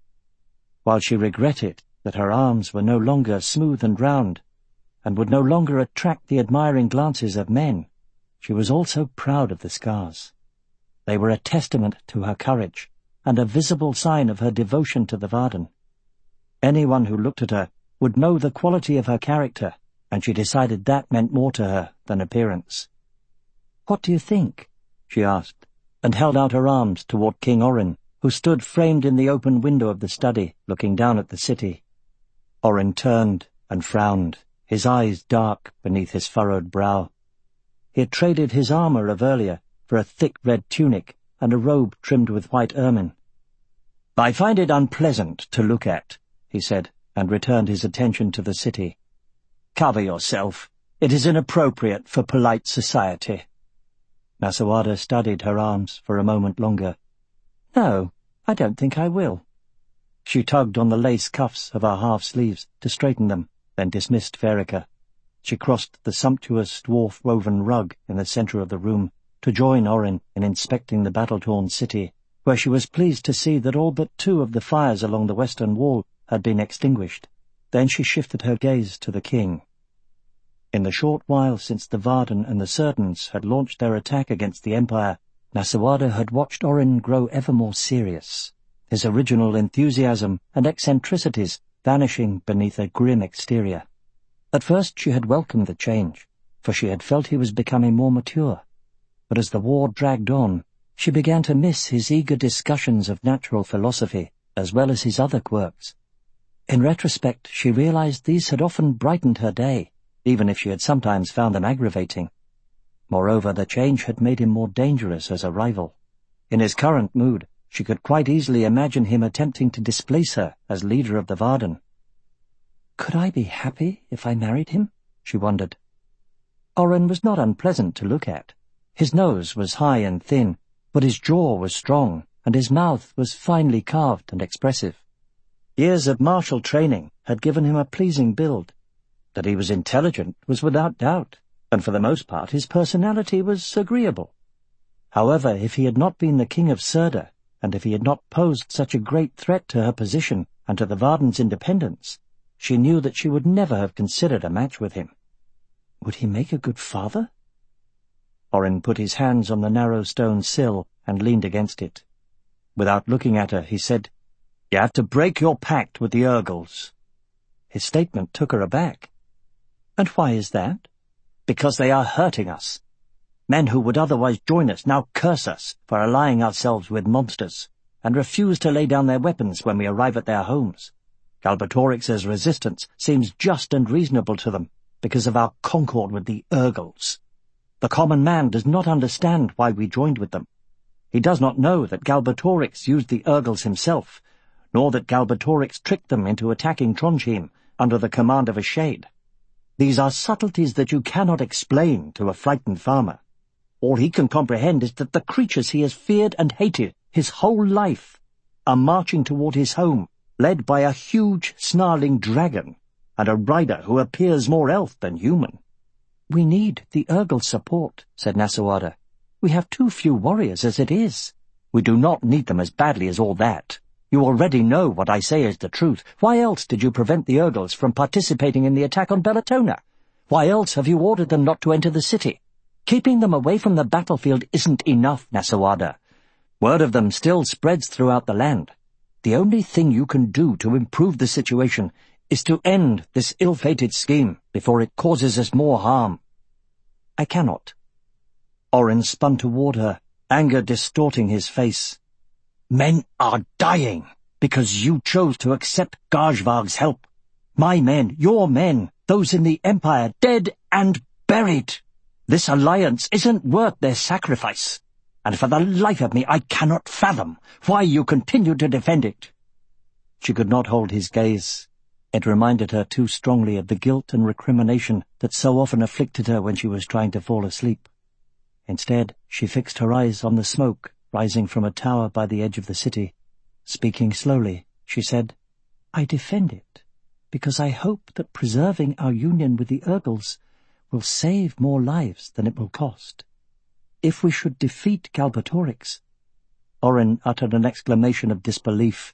While she regretted that her arms were no longer smooth and round, and would no longer attract the admiring glances of men, she was also proud of the scars. They were a testament to her courage, and a visible sign of her devotion to the Varden. Anyone who looked at her would know the quality of her character, and she decided that meant more to her than appearance. "What do you think?" she asked, and held out her arms toward King Orrin, who stood framed in the open window of the study, looking down at the city. Orrin turned and frowned, his eyes dark beneath his furrowed brow. He had traded his armor of earlier for a thick red tunic and a robe trimmed with white ermine. "I find it unpleasant to look at," he said, and returned his attention to the city. "Cover yourself. It is inappropriate for polite society." Nasawada studied her arms for a moment longer. "No, I don't think I will." She tugged on the lace cuffs of her half-sleeves to straighten them, then dismissed Verrica. She crossed the sumptuous dwarf-woven rug in the centre of the room to join Orrin in inspecting the battle-torn city, where she was pleased to see that all but two of the fires along the western wall had been extinguished. Then she shifted her gaze to the king. In the short while since the Varden and the Surdans had launched their attack against the Empire, Nasawada had watched Orrin grow ever more serious, his original enthusiasm and eccentricities vanishing beneath a grim exterior. At first she had welcomed the change, for she had felt he was becoming more mature. But as the war dragged on, she began to miss his eager discussions of natural philosophy, as well as his other quirks. In retrospect, she realized these had often brightened her day, even if she had sometimes found them aggravating. Moreover, the change had made him more dangerous as a rival. In his current mood, she could quite easily imagine him attempting to displace her as leader of the Varden. Could I be happy if I married him? She wondered. Orrin was not unpleasant to look at. His nose was high and thin, but his jaw was strong, and his mouth was finely carved and expressive. Years of martial training had given him a pleasing build. That he was intelligent was without doubt, and for the most part his personality was agreeable. However, if he had not been the king of Surda, and if he had not posed such a great threat to her position and to the Varden's independence, she knew that she would never have considered a match with him. Would he make a good father? Orrin put his hands on the narrow stone sill and leaned against it. Without looking at her, he said, "You have to break your pact with the Urgals." His statement took her aback. "And why is that?" "Because they are hurting us. Men who would otherwise join us now curse us for allying ourselves with monsters, and refuse to lay down their weapons when we arrive at their homes. Galbatorix's resistance seems just and reasonable to them because of our concord with the Urgles. The common man does not understand why we joined with them. He does not know that Galbatorix used the Urgles himself, nor that Galbatorix tricked them into attacking Trondheim under the command of a shade. These are subtleties that you cannot explain to a frightened farmer. All he can comprehend is that the creatures he has feared and hated his whole life are marching toward his home, led by a huge, snarling dragon, and a rider who appears more elf than human. "We need the Urgle's support," said Nasawada. "We have too few warriors as it is." "We do not need them as badly as all that. You already know what I say is the truth. Why else did you prevent the Urgles from participating in the attack on Bellatona? Why else have you ordered them not to enter the city? Keeping them away from the battlefield isn't enough, Nasawada. Word of them still spreads throughout the land. The only thing you can do to improve the situation is to end this ill-fated scheme before it causes us more harm." "I cannot." Orin spun toward her, anger distorting his face. "Men are dying because you chose to accept Gajvarg's help. My men, your men, those in the Empire, dead and buried. This alliance isn't worth their sacrifice, and for the life of me I cannot fathom why you continue to defend it." She could not hold his gaze. It reminded her too strongly of the guilt and recrimination that so often afflicted her when she was trying to fall asleep. Instead, she fixed her eyes on the smoke rising from a tower by the edge of the city. Speaking slowly, she said, "I defend it because I hope that preserving our union with the Urgles will save more lives than it will cost. If we should defeat Galbatorix—" Orin uttered an exclamation of disbelief.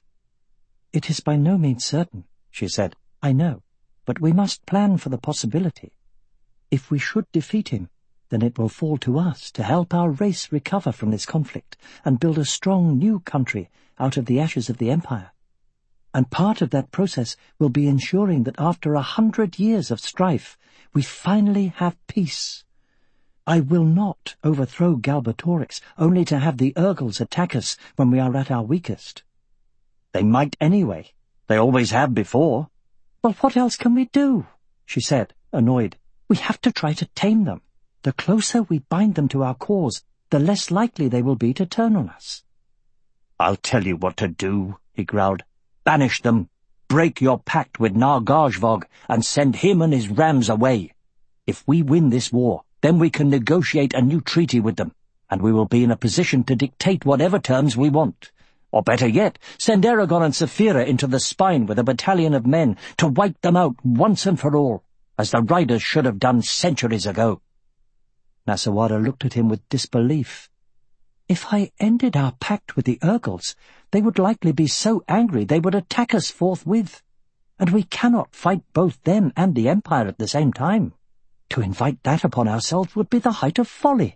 "It is by no means certain," she said. "I know, but we must plan for the possibility. If we should defeat him, then it will fall to us to help our race recover from this conflict and build a strong new country out of the ashes of the Empire. And part of that process will be ensuring that after a hundred years of strife, we finally have peace. I will not overthrow Galbatorix only to have the Urgles attack us when we are at our weakest." "They might anyway. They always have before." "Well, what else can we do?" she said, annoyed. "We have to try to tame them. The closer we bind them to our cause, the less likely they will be to turn on us." "I'll tell you what to do," he growled. "Banish them. Break your pact with Nargajvog and send him and his rams away. If we win this war, then we can negotiate a new treaty with them, and we will be in a position to dictate whatever terms we want. Or better yet, send Eragon and Saphira into the spine with a battalion of men to wipe them out once and for all, as the riders should have done centuries ago." Nasawada looked at him with disbelief. "If I ended our pact with the Urgles, they would likely be so angry they would attack us forthwith, and we cannot fight both them and the Empire at the same time. To invite that upon ourselves would be the height of folly.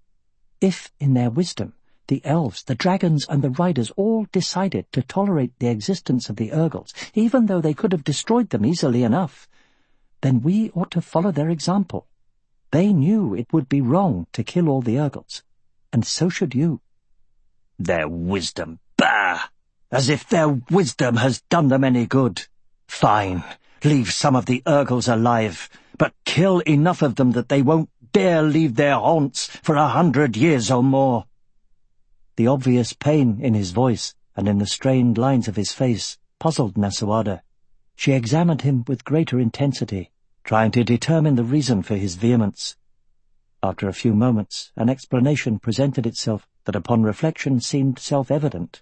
If, in their wisdom, the elves, the dragons, and the riders all decided to tolerate the existence of the Urgles, even though they could have destroyed them easily enough, then we ought to follow their example. They knew it would be wrong to kill all the Urgles, and so should you." "Their wisdom, bah! As if their wisdom has done them any good. Fine, leave some of the Urgles alive, but kill enough of them that they won't dare leave their haunts for a hundred years or more." The obvious pain in his voice and in the strained lines of his face puzzled Nasawada. She examined him with greater intensity, trying to determine the reason for his vehemence. After a few moments, an explanation presented itself that upon reflection seemed self-evident.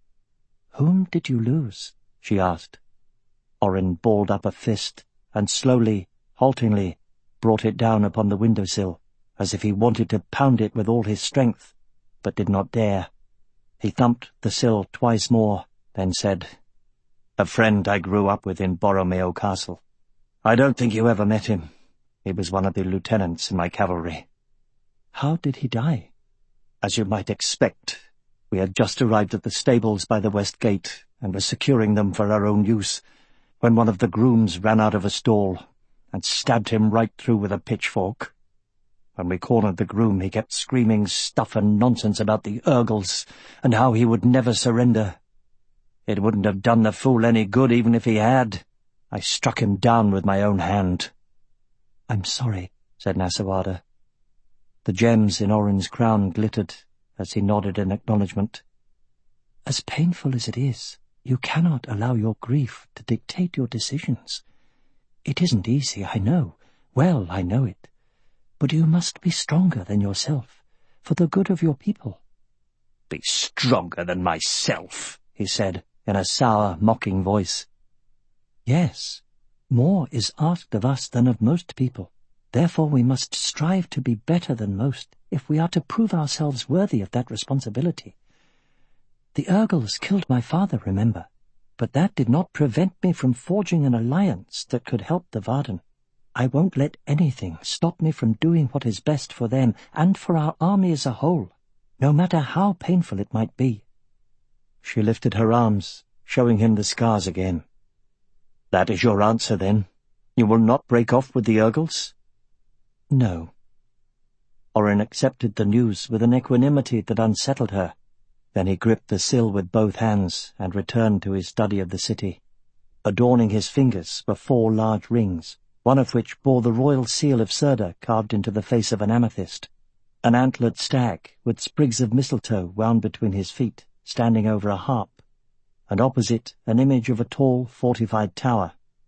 "Whom did you lose?" she asked. Orin balled up a fist and slowly, haltingly, brought it down upon the window-sill, as if he wanted to pound it with all his strength, but did not dare. He thumped the sill twice more, then said, "A friend I grew up with in Borromeo Castle. I don't think you ever met him. He was one of the lieutenants in my cavalry." "How did he die?" "As you might expect. We had just arrived at the stables by the west gate, and were securing them for our own use, when one of the grooms ran out of a stall, and stabbed him right through with a pitchfork. When we cornered the groom, he kept screaming stuff and nonsense about the Urgles, and how he would never surrender. It wouldn't have done the fool any good even if he had. I struck him down with my own hand." "I'm sorry," said Nasawada. The gems in Orin's crown glittered as he nodded in acknowledgement. "As painful as it is, you cannot allow your grief to dictate your decisions. It isn't easy, I know. Well, I know it. But you must be stronger than yourself, for the good of your people." "Be stronger than myself," he said, in a sour, mocking voice. "Yes, more is asked of us than of most people. Therefore we must strive to be better than most if we are to prove ourselves worthy of that responsibility. The Urgles killed my father, remember, but that did not prevent me from forging an alliance that could help the Varden. I won't let anything stop me from doing what is best for them and for our army as a whole, no matter how painful it might be." She lifted her arms, showing him the scars again. "That is your answer, then? You will not break off with the Urgles?" "No." Orin accepted the news with an equanimity that unsettled her. Then he gripped the sill with both hands and returned to his study of the city. Adorning his fingers were four large rings, one of which bore the royal seal of Surda carved into the face of an amethyst, an antlered stag with sprigs of mistletoe wound between his feet, standing over a harp, and opposite an image of a tall, fortified tower.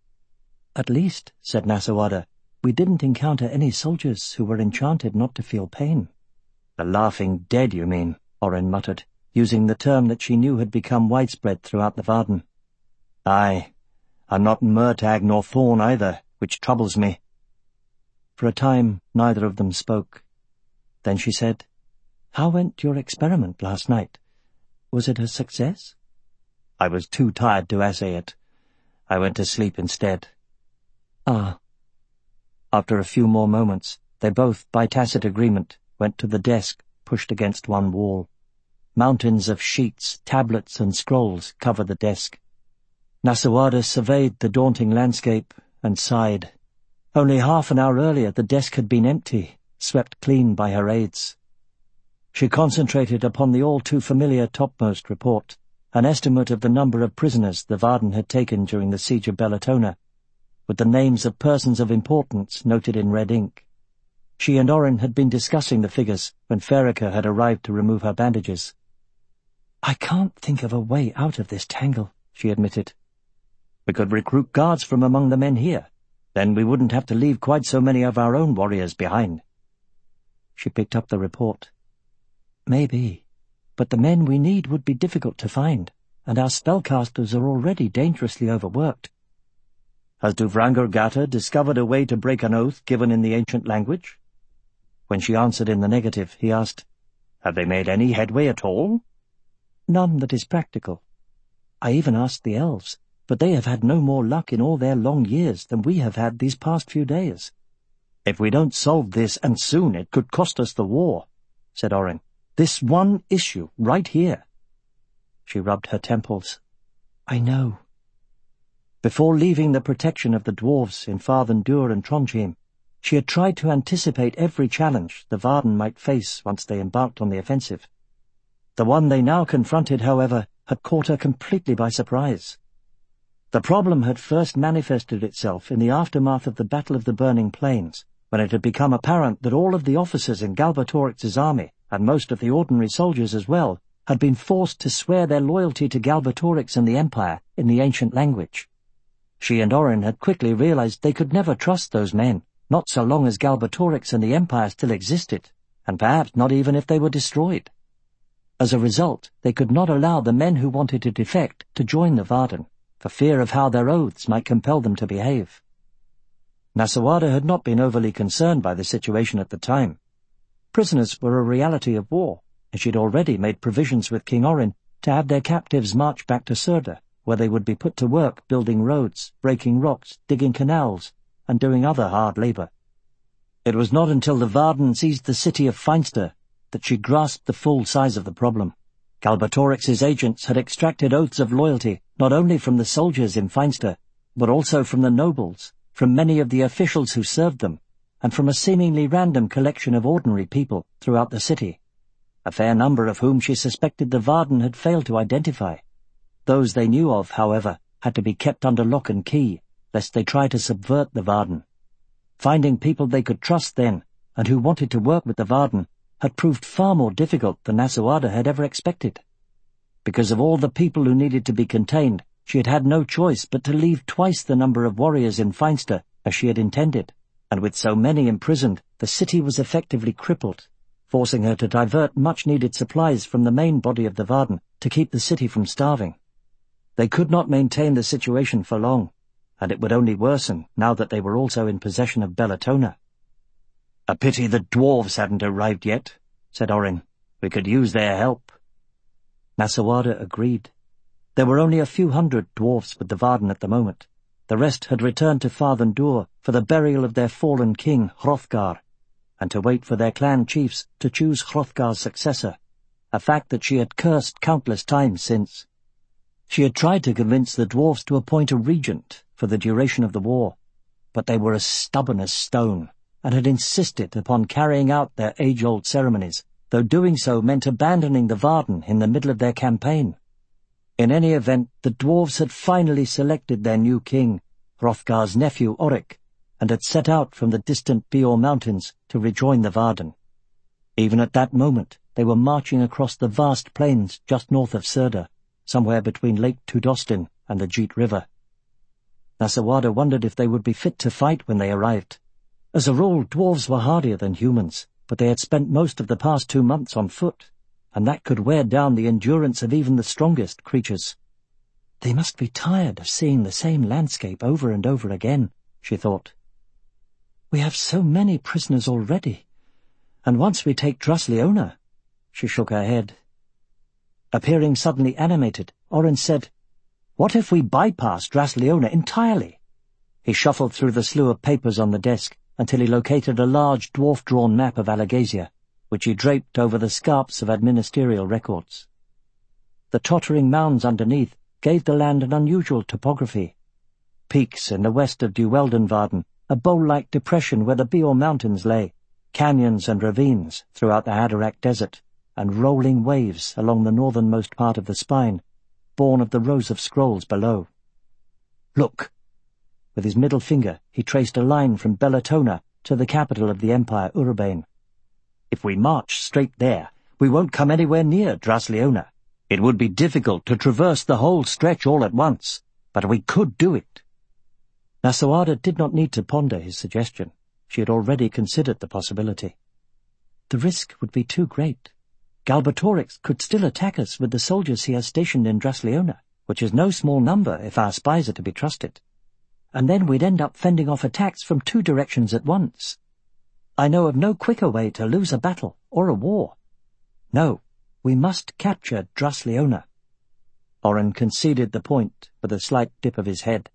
"At least," said Nasawada, "we didn't encounter any soldiers who were enchanted not to feel pain." "The laughing dead, you mean," Orin muttered, using the term that she knew had become widespread throughout the Varden. "Aye, and not Murtagh nor Thorn either, which troubles me." For a time neither of them spoke. Then she said, "How went your experiment last night? Was it a success?" "I was too tired to essay it. I went to sleep instead." "Ah." After a few more moments, they both, by tacit agreement, went to the desk pushed against one wall. Mountains of sheets, tablets, and scrolls covered the desk. Nasawada surveyed the daunting landscape and sighed. Only half an hour earlier the desk had been empty, swept clean by her aides. She concentrated upon the all-too-familiar topmost report, an estimate of the number of prisoners the Varden had taken during the siege of Bellatona, with the names of persons of importance noted in red ink. She and Orin had been discussing the figures when Ferrica had arrived to remove her bandages. "I can't think of a way out of this tangle," she admitted. "We could recruit guards from among the men here. Then we wouldn't have to leave quite so many of our own warriors behind." She picked up the report. "Maybe, but the men we need would be difficult to find, and our spellcasters are already dangerously overworked." "Has Duvrangur Gata discovered a way to break an oath given in the ancient language?" When she answered in the negative, he asked, "Have they made any headway at all?" "None that is practical. I even asked the elves, but they have had no more luck in all their long years than we have had these past few days." "If we don't solve this, and soon, it could cost us the war," said Orin. "This one issue, right here." She rubbed her temples. "I know." Before leaving the protection of the dwarves in Farthen-Dûr and Trondheim, she had tried to anticipate every challenge the Varden might face once they embarked on the offensive. The one they now confronted, however, had caught her completely by surprise. The problem had first manifested itself in the aftermath of the Battle of the Burning Plains, when it had become apparent that all of the officers in Galbatorix's army, and most of the ordinary soldiers as well, had been forced to swear their loyalty to Galbatorix and the Empire in the ancient language. She and Orin had quickly realized they could never trust those men, not so long as Galbatorix and the Empire still existed, and perhaps not even if they were destroyed. As a result, they could not allow the men who wanted to defect to join the Varden, for fear of how their oaths might compel them to behave. Nasawada had not been overly concerned by the situation at the time. Prisoners were a reality of war, and she had already made provisions with King Orin to have their captives march back to Surda, where they would be put to work building roads, breaking rocks, digging canals, and doing other hard labour. It was not until the Varden seized the city of Feinster that she grasped the full size of the problem. Galbatorix's agents had extracted oaths of loyalty not only from the soldiers in Feinster, but also from the nobles, from many of the officials who served them, and from a seemingly random collection of ordinary people throughout the city, a fair number of whom she suspected the Varden had failed to identify. Those they knew of, however, had to be kept under lock and key, lest they try to subvert the Varden. Finding people they could trust then, and who wanted to work with the Varden, had proved far more difficult than Nassuarda had ever expected. Because of all the people who needed to be contained, she had had no choice but to leave twice the number of warriors in Feinster as she had intended, and with so many imprisoned, the city was effectively crippled, forcing her to divert much-needed supplies from the main body of the Varden to keep the city from starving. They could not maintain the situation for long, and it would only worsen now that they were also in possession of Bellatona. "A pity the dwarves hadn't arrived yet," said Orin. "We could use their help." Nassuarda agreed. There were only a few hundred dwarfs with the Varden at the moment. The rest had returned to Farthendur for the burial of their fallen king, Hrothgar, and to wait for their clan chiefs to choose Hrothgar's successor, a fact that she had cursed countless times since. She had tried to convince the dwarfs to appoint a regent for the duration of the war, but they were as stubborn as stone, and had insisted upon carrying out their age-old ceremonies, though doing so meant abandoning the Varden in the middle of their campaign. In any event, the dwarves had finally selected their new king, Hrothgar's nephew Oric, and had set out from the distant Beor Mountains to rejoin the Varden. Even at that moment, they were marching across the vast plains just north of Surda, somewhere between Lake Tudostin and the Jeet River. Nassuarda wondered if they would be fit to fight when they arrived. As a rule, dwarves were hardier than humans, but they had spent most of the past two months on foot, and that could wear down the endurance of even the strongest creatures. They must be tired of seeing the same landscape over and over again, she thought. We have so many prisoners already, and once we take Drusleona— She shook her head. Appearing suddenly animated, Orin said, "What if we bypass Drusleona entirely?" He shuffled through the slew of papers on the desk until he located a large dwarf-drawn map of Alagasia, which he draped over the scarps of administerial records. The tottering mounds underneath gave the land an unusual topography. Peaks in the west of Duweldenvarden, a bowl-like depression where the Beor Mountains lay, canyons and ravines throughout the Haderach Desert, and rolling waves along the northernmost part of the spine, born of the rows of scrolls below. "Look!" With his middle finger he traced a line from Bellatona to the capital of the empire, Urbane. "If we march straight there, we won't come anywhere near Drusleona. It would be difficult to traverse the whole stretch all at once, but we could do it." Nassuarda did not need to ponder his suggestion. She had already considered the possibility. The risk would be too great. Galbatorix could still attack us with the soldiers he has stationed in Drusleona, which is no small number if our spies are to be trusted. And then we'd end up fending off attacks from two directions at once. I know of no quicker way to lose a battle or a war. No, we must capture Drusleona. Orin conceded the point with a slight dip of his head.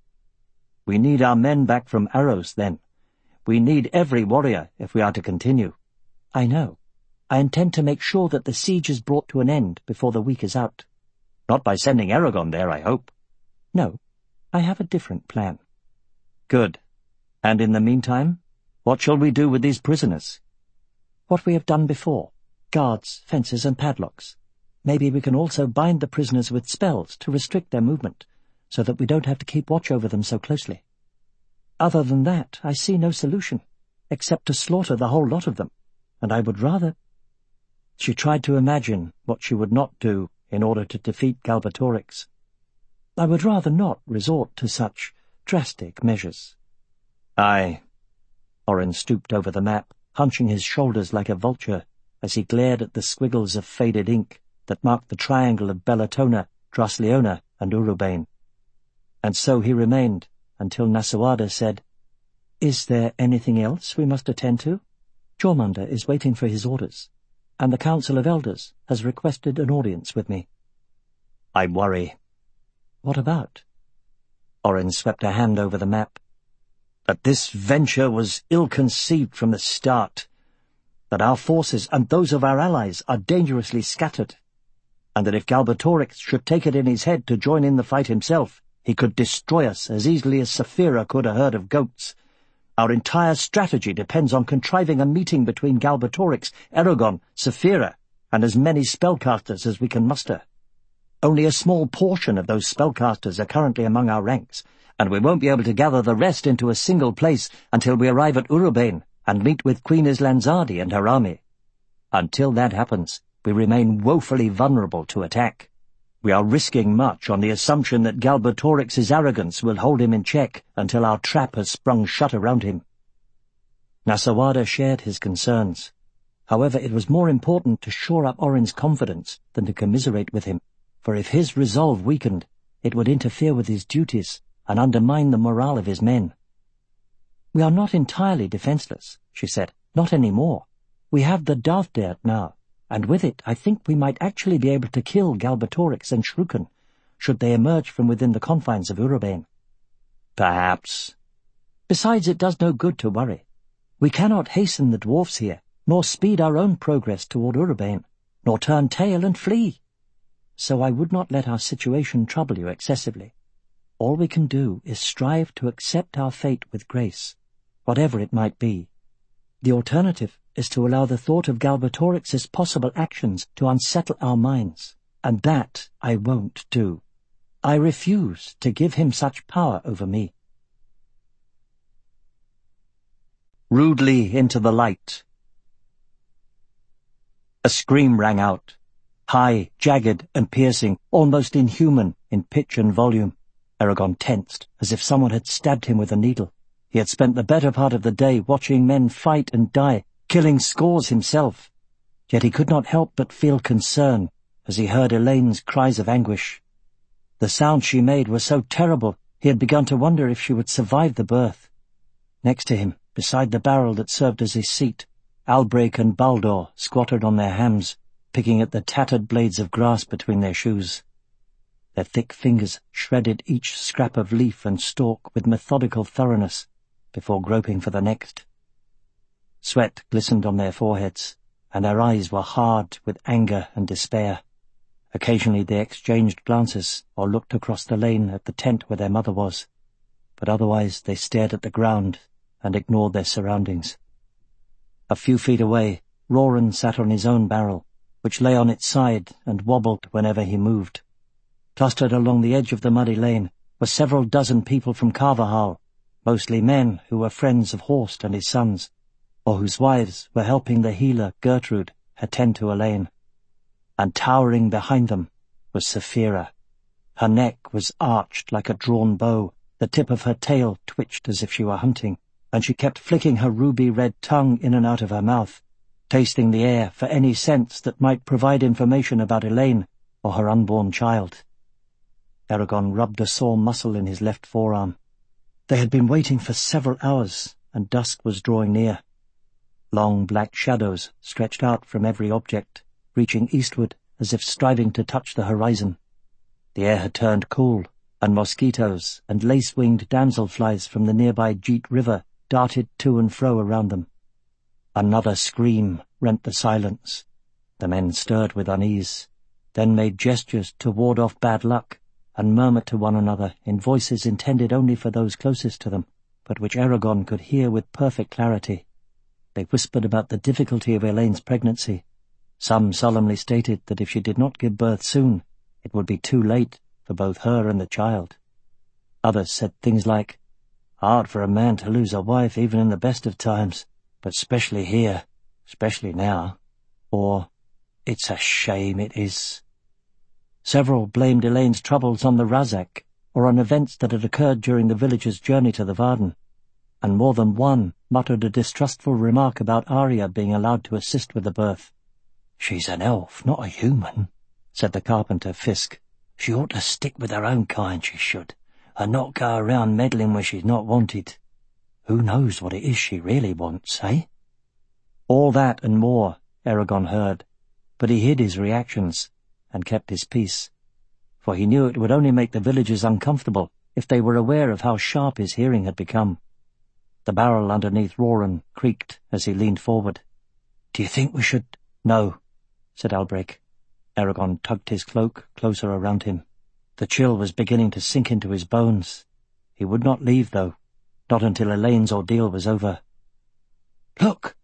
We need our men back from Arrows, then. We need every warrior if we are to continue. I know. I intend to make sure that the siege is brought to an end before the week is out. Not by sending Eragon there, I hope. No, I have a different plan. Good. And in the meantime, what shall we do with these prisoners? What we have done before. Guards, fences, and padlocks. Maybe we can also bind the prisoners with spells to restrict their movement, so that we don't have to keep watch over them so closely. Other than that, I see no solution, except to slaughter the whole lot of them, and I would rather— She tried to imagine what she would not do in order to defeat Galbatorix. I would rather not resort to such drastic measures. Aye. Orin stooped over the map, hunching his shoulders like a vulture, as he glared at the squiggles of faded ink that marked the triangle of Bellatona, Drusleona, and Urbane. And so he remained, until Nassuarda said, "Is there anything else we must attend to? Jormungandr is waiting for his orders, and the Council of Elders has requested an audience with me." "I worry." "What about?" Orin swept a hand over the map. "That this venture was ill-conceived from the start, that our forces and those of our allies are dangerously scattered, and that if Galbatorix should take it in his head to join in the fight himself, he could destroy us as easily as Saphira could a herd of goats. Our entire strategy depends on contriving a meeting between Galbatorix, Eragon, Saphira, and as many spellcasters as we can muster." Only a small portion of those spellcasters are currently among our ranks, and we won't be able to gather the rest into a single place until we arrive at Urubain and meet with Queen Islanzadi and her army. Until that happens, we remain woefully vulnerable to attack. We are risking much on the assumption that Galbatorix's arrogance will hold him in check until our trap has sprung shut around him. Nasawada shared his concerns. However, it was more important to shore up Orin's confidence than to commiserate with him, for if his resolve weakened, it would interfere with his duties and undermine the morale of his men. "We are not entirely defenseless," she said. "Not any more. We have the Davdert now, and with it I think we might actually be able to kill Galbatorix and Shrukan, should they emerge from within the confines of Urubain." "Perhaps." "Besides, it does no good to worry. We cannot hasten the dwarfs here, nor speed our own progress toward Urubain, nor turn tail and flee. So I would not let our situation trouble you excessively. All we can do is strive to accept our fate with grace, whatever it might be. The alternative is to allow the thought of Galbatorix's possible actions to unsettle our minds, and that I won't do. I refuse to give him such power over me." Rudely into the light. A scream rang out, high, jagged, and piercing, almost inhuman in pitch and volume. Eragon tensed, as if someone had stabbed him with a needle. He had spent the better part of the day watching men fight and die, killing scores himself. Yet he could not help but feel concern as he heard Elaine's cries of anguish. The sound she made was so terrible he had begun to wonder if she would survive the birth. Next to him, beside the barrel that served as his seat, Albrek and Baldur squatted on their hams, picking at the tattered blades of grass between their shoes. Their thick fingers shredded each scrap of leaf and stalk with methodical thoroughness before groping for the next. Sweat glistened on their foreheads, and their eyes were hard with anger and despair. Occasionally they exchanged glances or looked across the lane at the tent where their mother was, but otherwise they stared at the ground and ignored their surroundings. A few feet away, Roran sat on his own barrel, which lay on its side and wobbled whenever he moved. Clustered along the edge of the muddy lane were several dozen people from Carvajal, mostly men who were friends of Horst and his sons, or whose wives were helping the healer Gertrude attend to Elaine. And towering behind them was Saphira. Her neck was arched like a drawn bow, the tip of her tail twitched as if she were hunting, and she kept flicking her ruby-red tongue in and out of her mouth, tasting the air for any sense that might provide information about Elaine or her unborn child. Eragon rubbed a sore muscle in his left forearm. They had been waiting for several hours, and dusk was drawing near. Long black shadows stretched out from every object, reaching eastward as if striving to touch the horizon. The air had turned cool, and mosquitoes and lace-winged damselflies from the nearby Jeet River darted to and fro around them. Another scream rent the silence. The men stirred with unease, then made gestures to ward off bad luck, and murmured to one another in voices intended only for those closest to them, but which Eragon could hear with perfect clarity. They whispered about the difficulty of Elaine's pregnancy. Some solemnly stated that if she did not give birth soon, it would be too late for both her and the child. Others said things like, "Hard for a man to lose a wife even in the best of times, but especially here, especially now," or, "It's a shame, it is." Several blamed Elaine's troubles on the Razak, or on events that had occurred during the villagers' journey to the Varden, and more than one muttered a distrustful remark about Arya being allowed to assist with the birth. "She's an elf, not a human," said the carpenter Fisk. "She ought to stick with her own kind, she should, and not go around meddling where she's not wanted. Who knows what it is she really wants, eh?" All that and more Eragon heard, but he hid his reactions and kept his peace, for he knew it would only make the villagers uncomfortable if they were aware of how sharp his hearing had become. The barrel underneath Roran creaked as he leaned forward. "Do you think we should—" "No," said Albrek. Eragon tugged his cloak closer around him. The chill was beginning to sink into his bones. He would not leave, though, not until Elaine's ordeal was over. "Look!"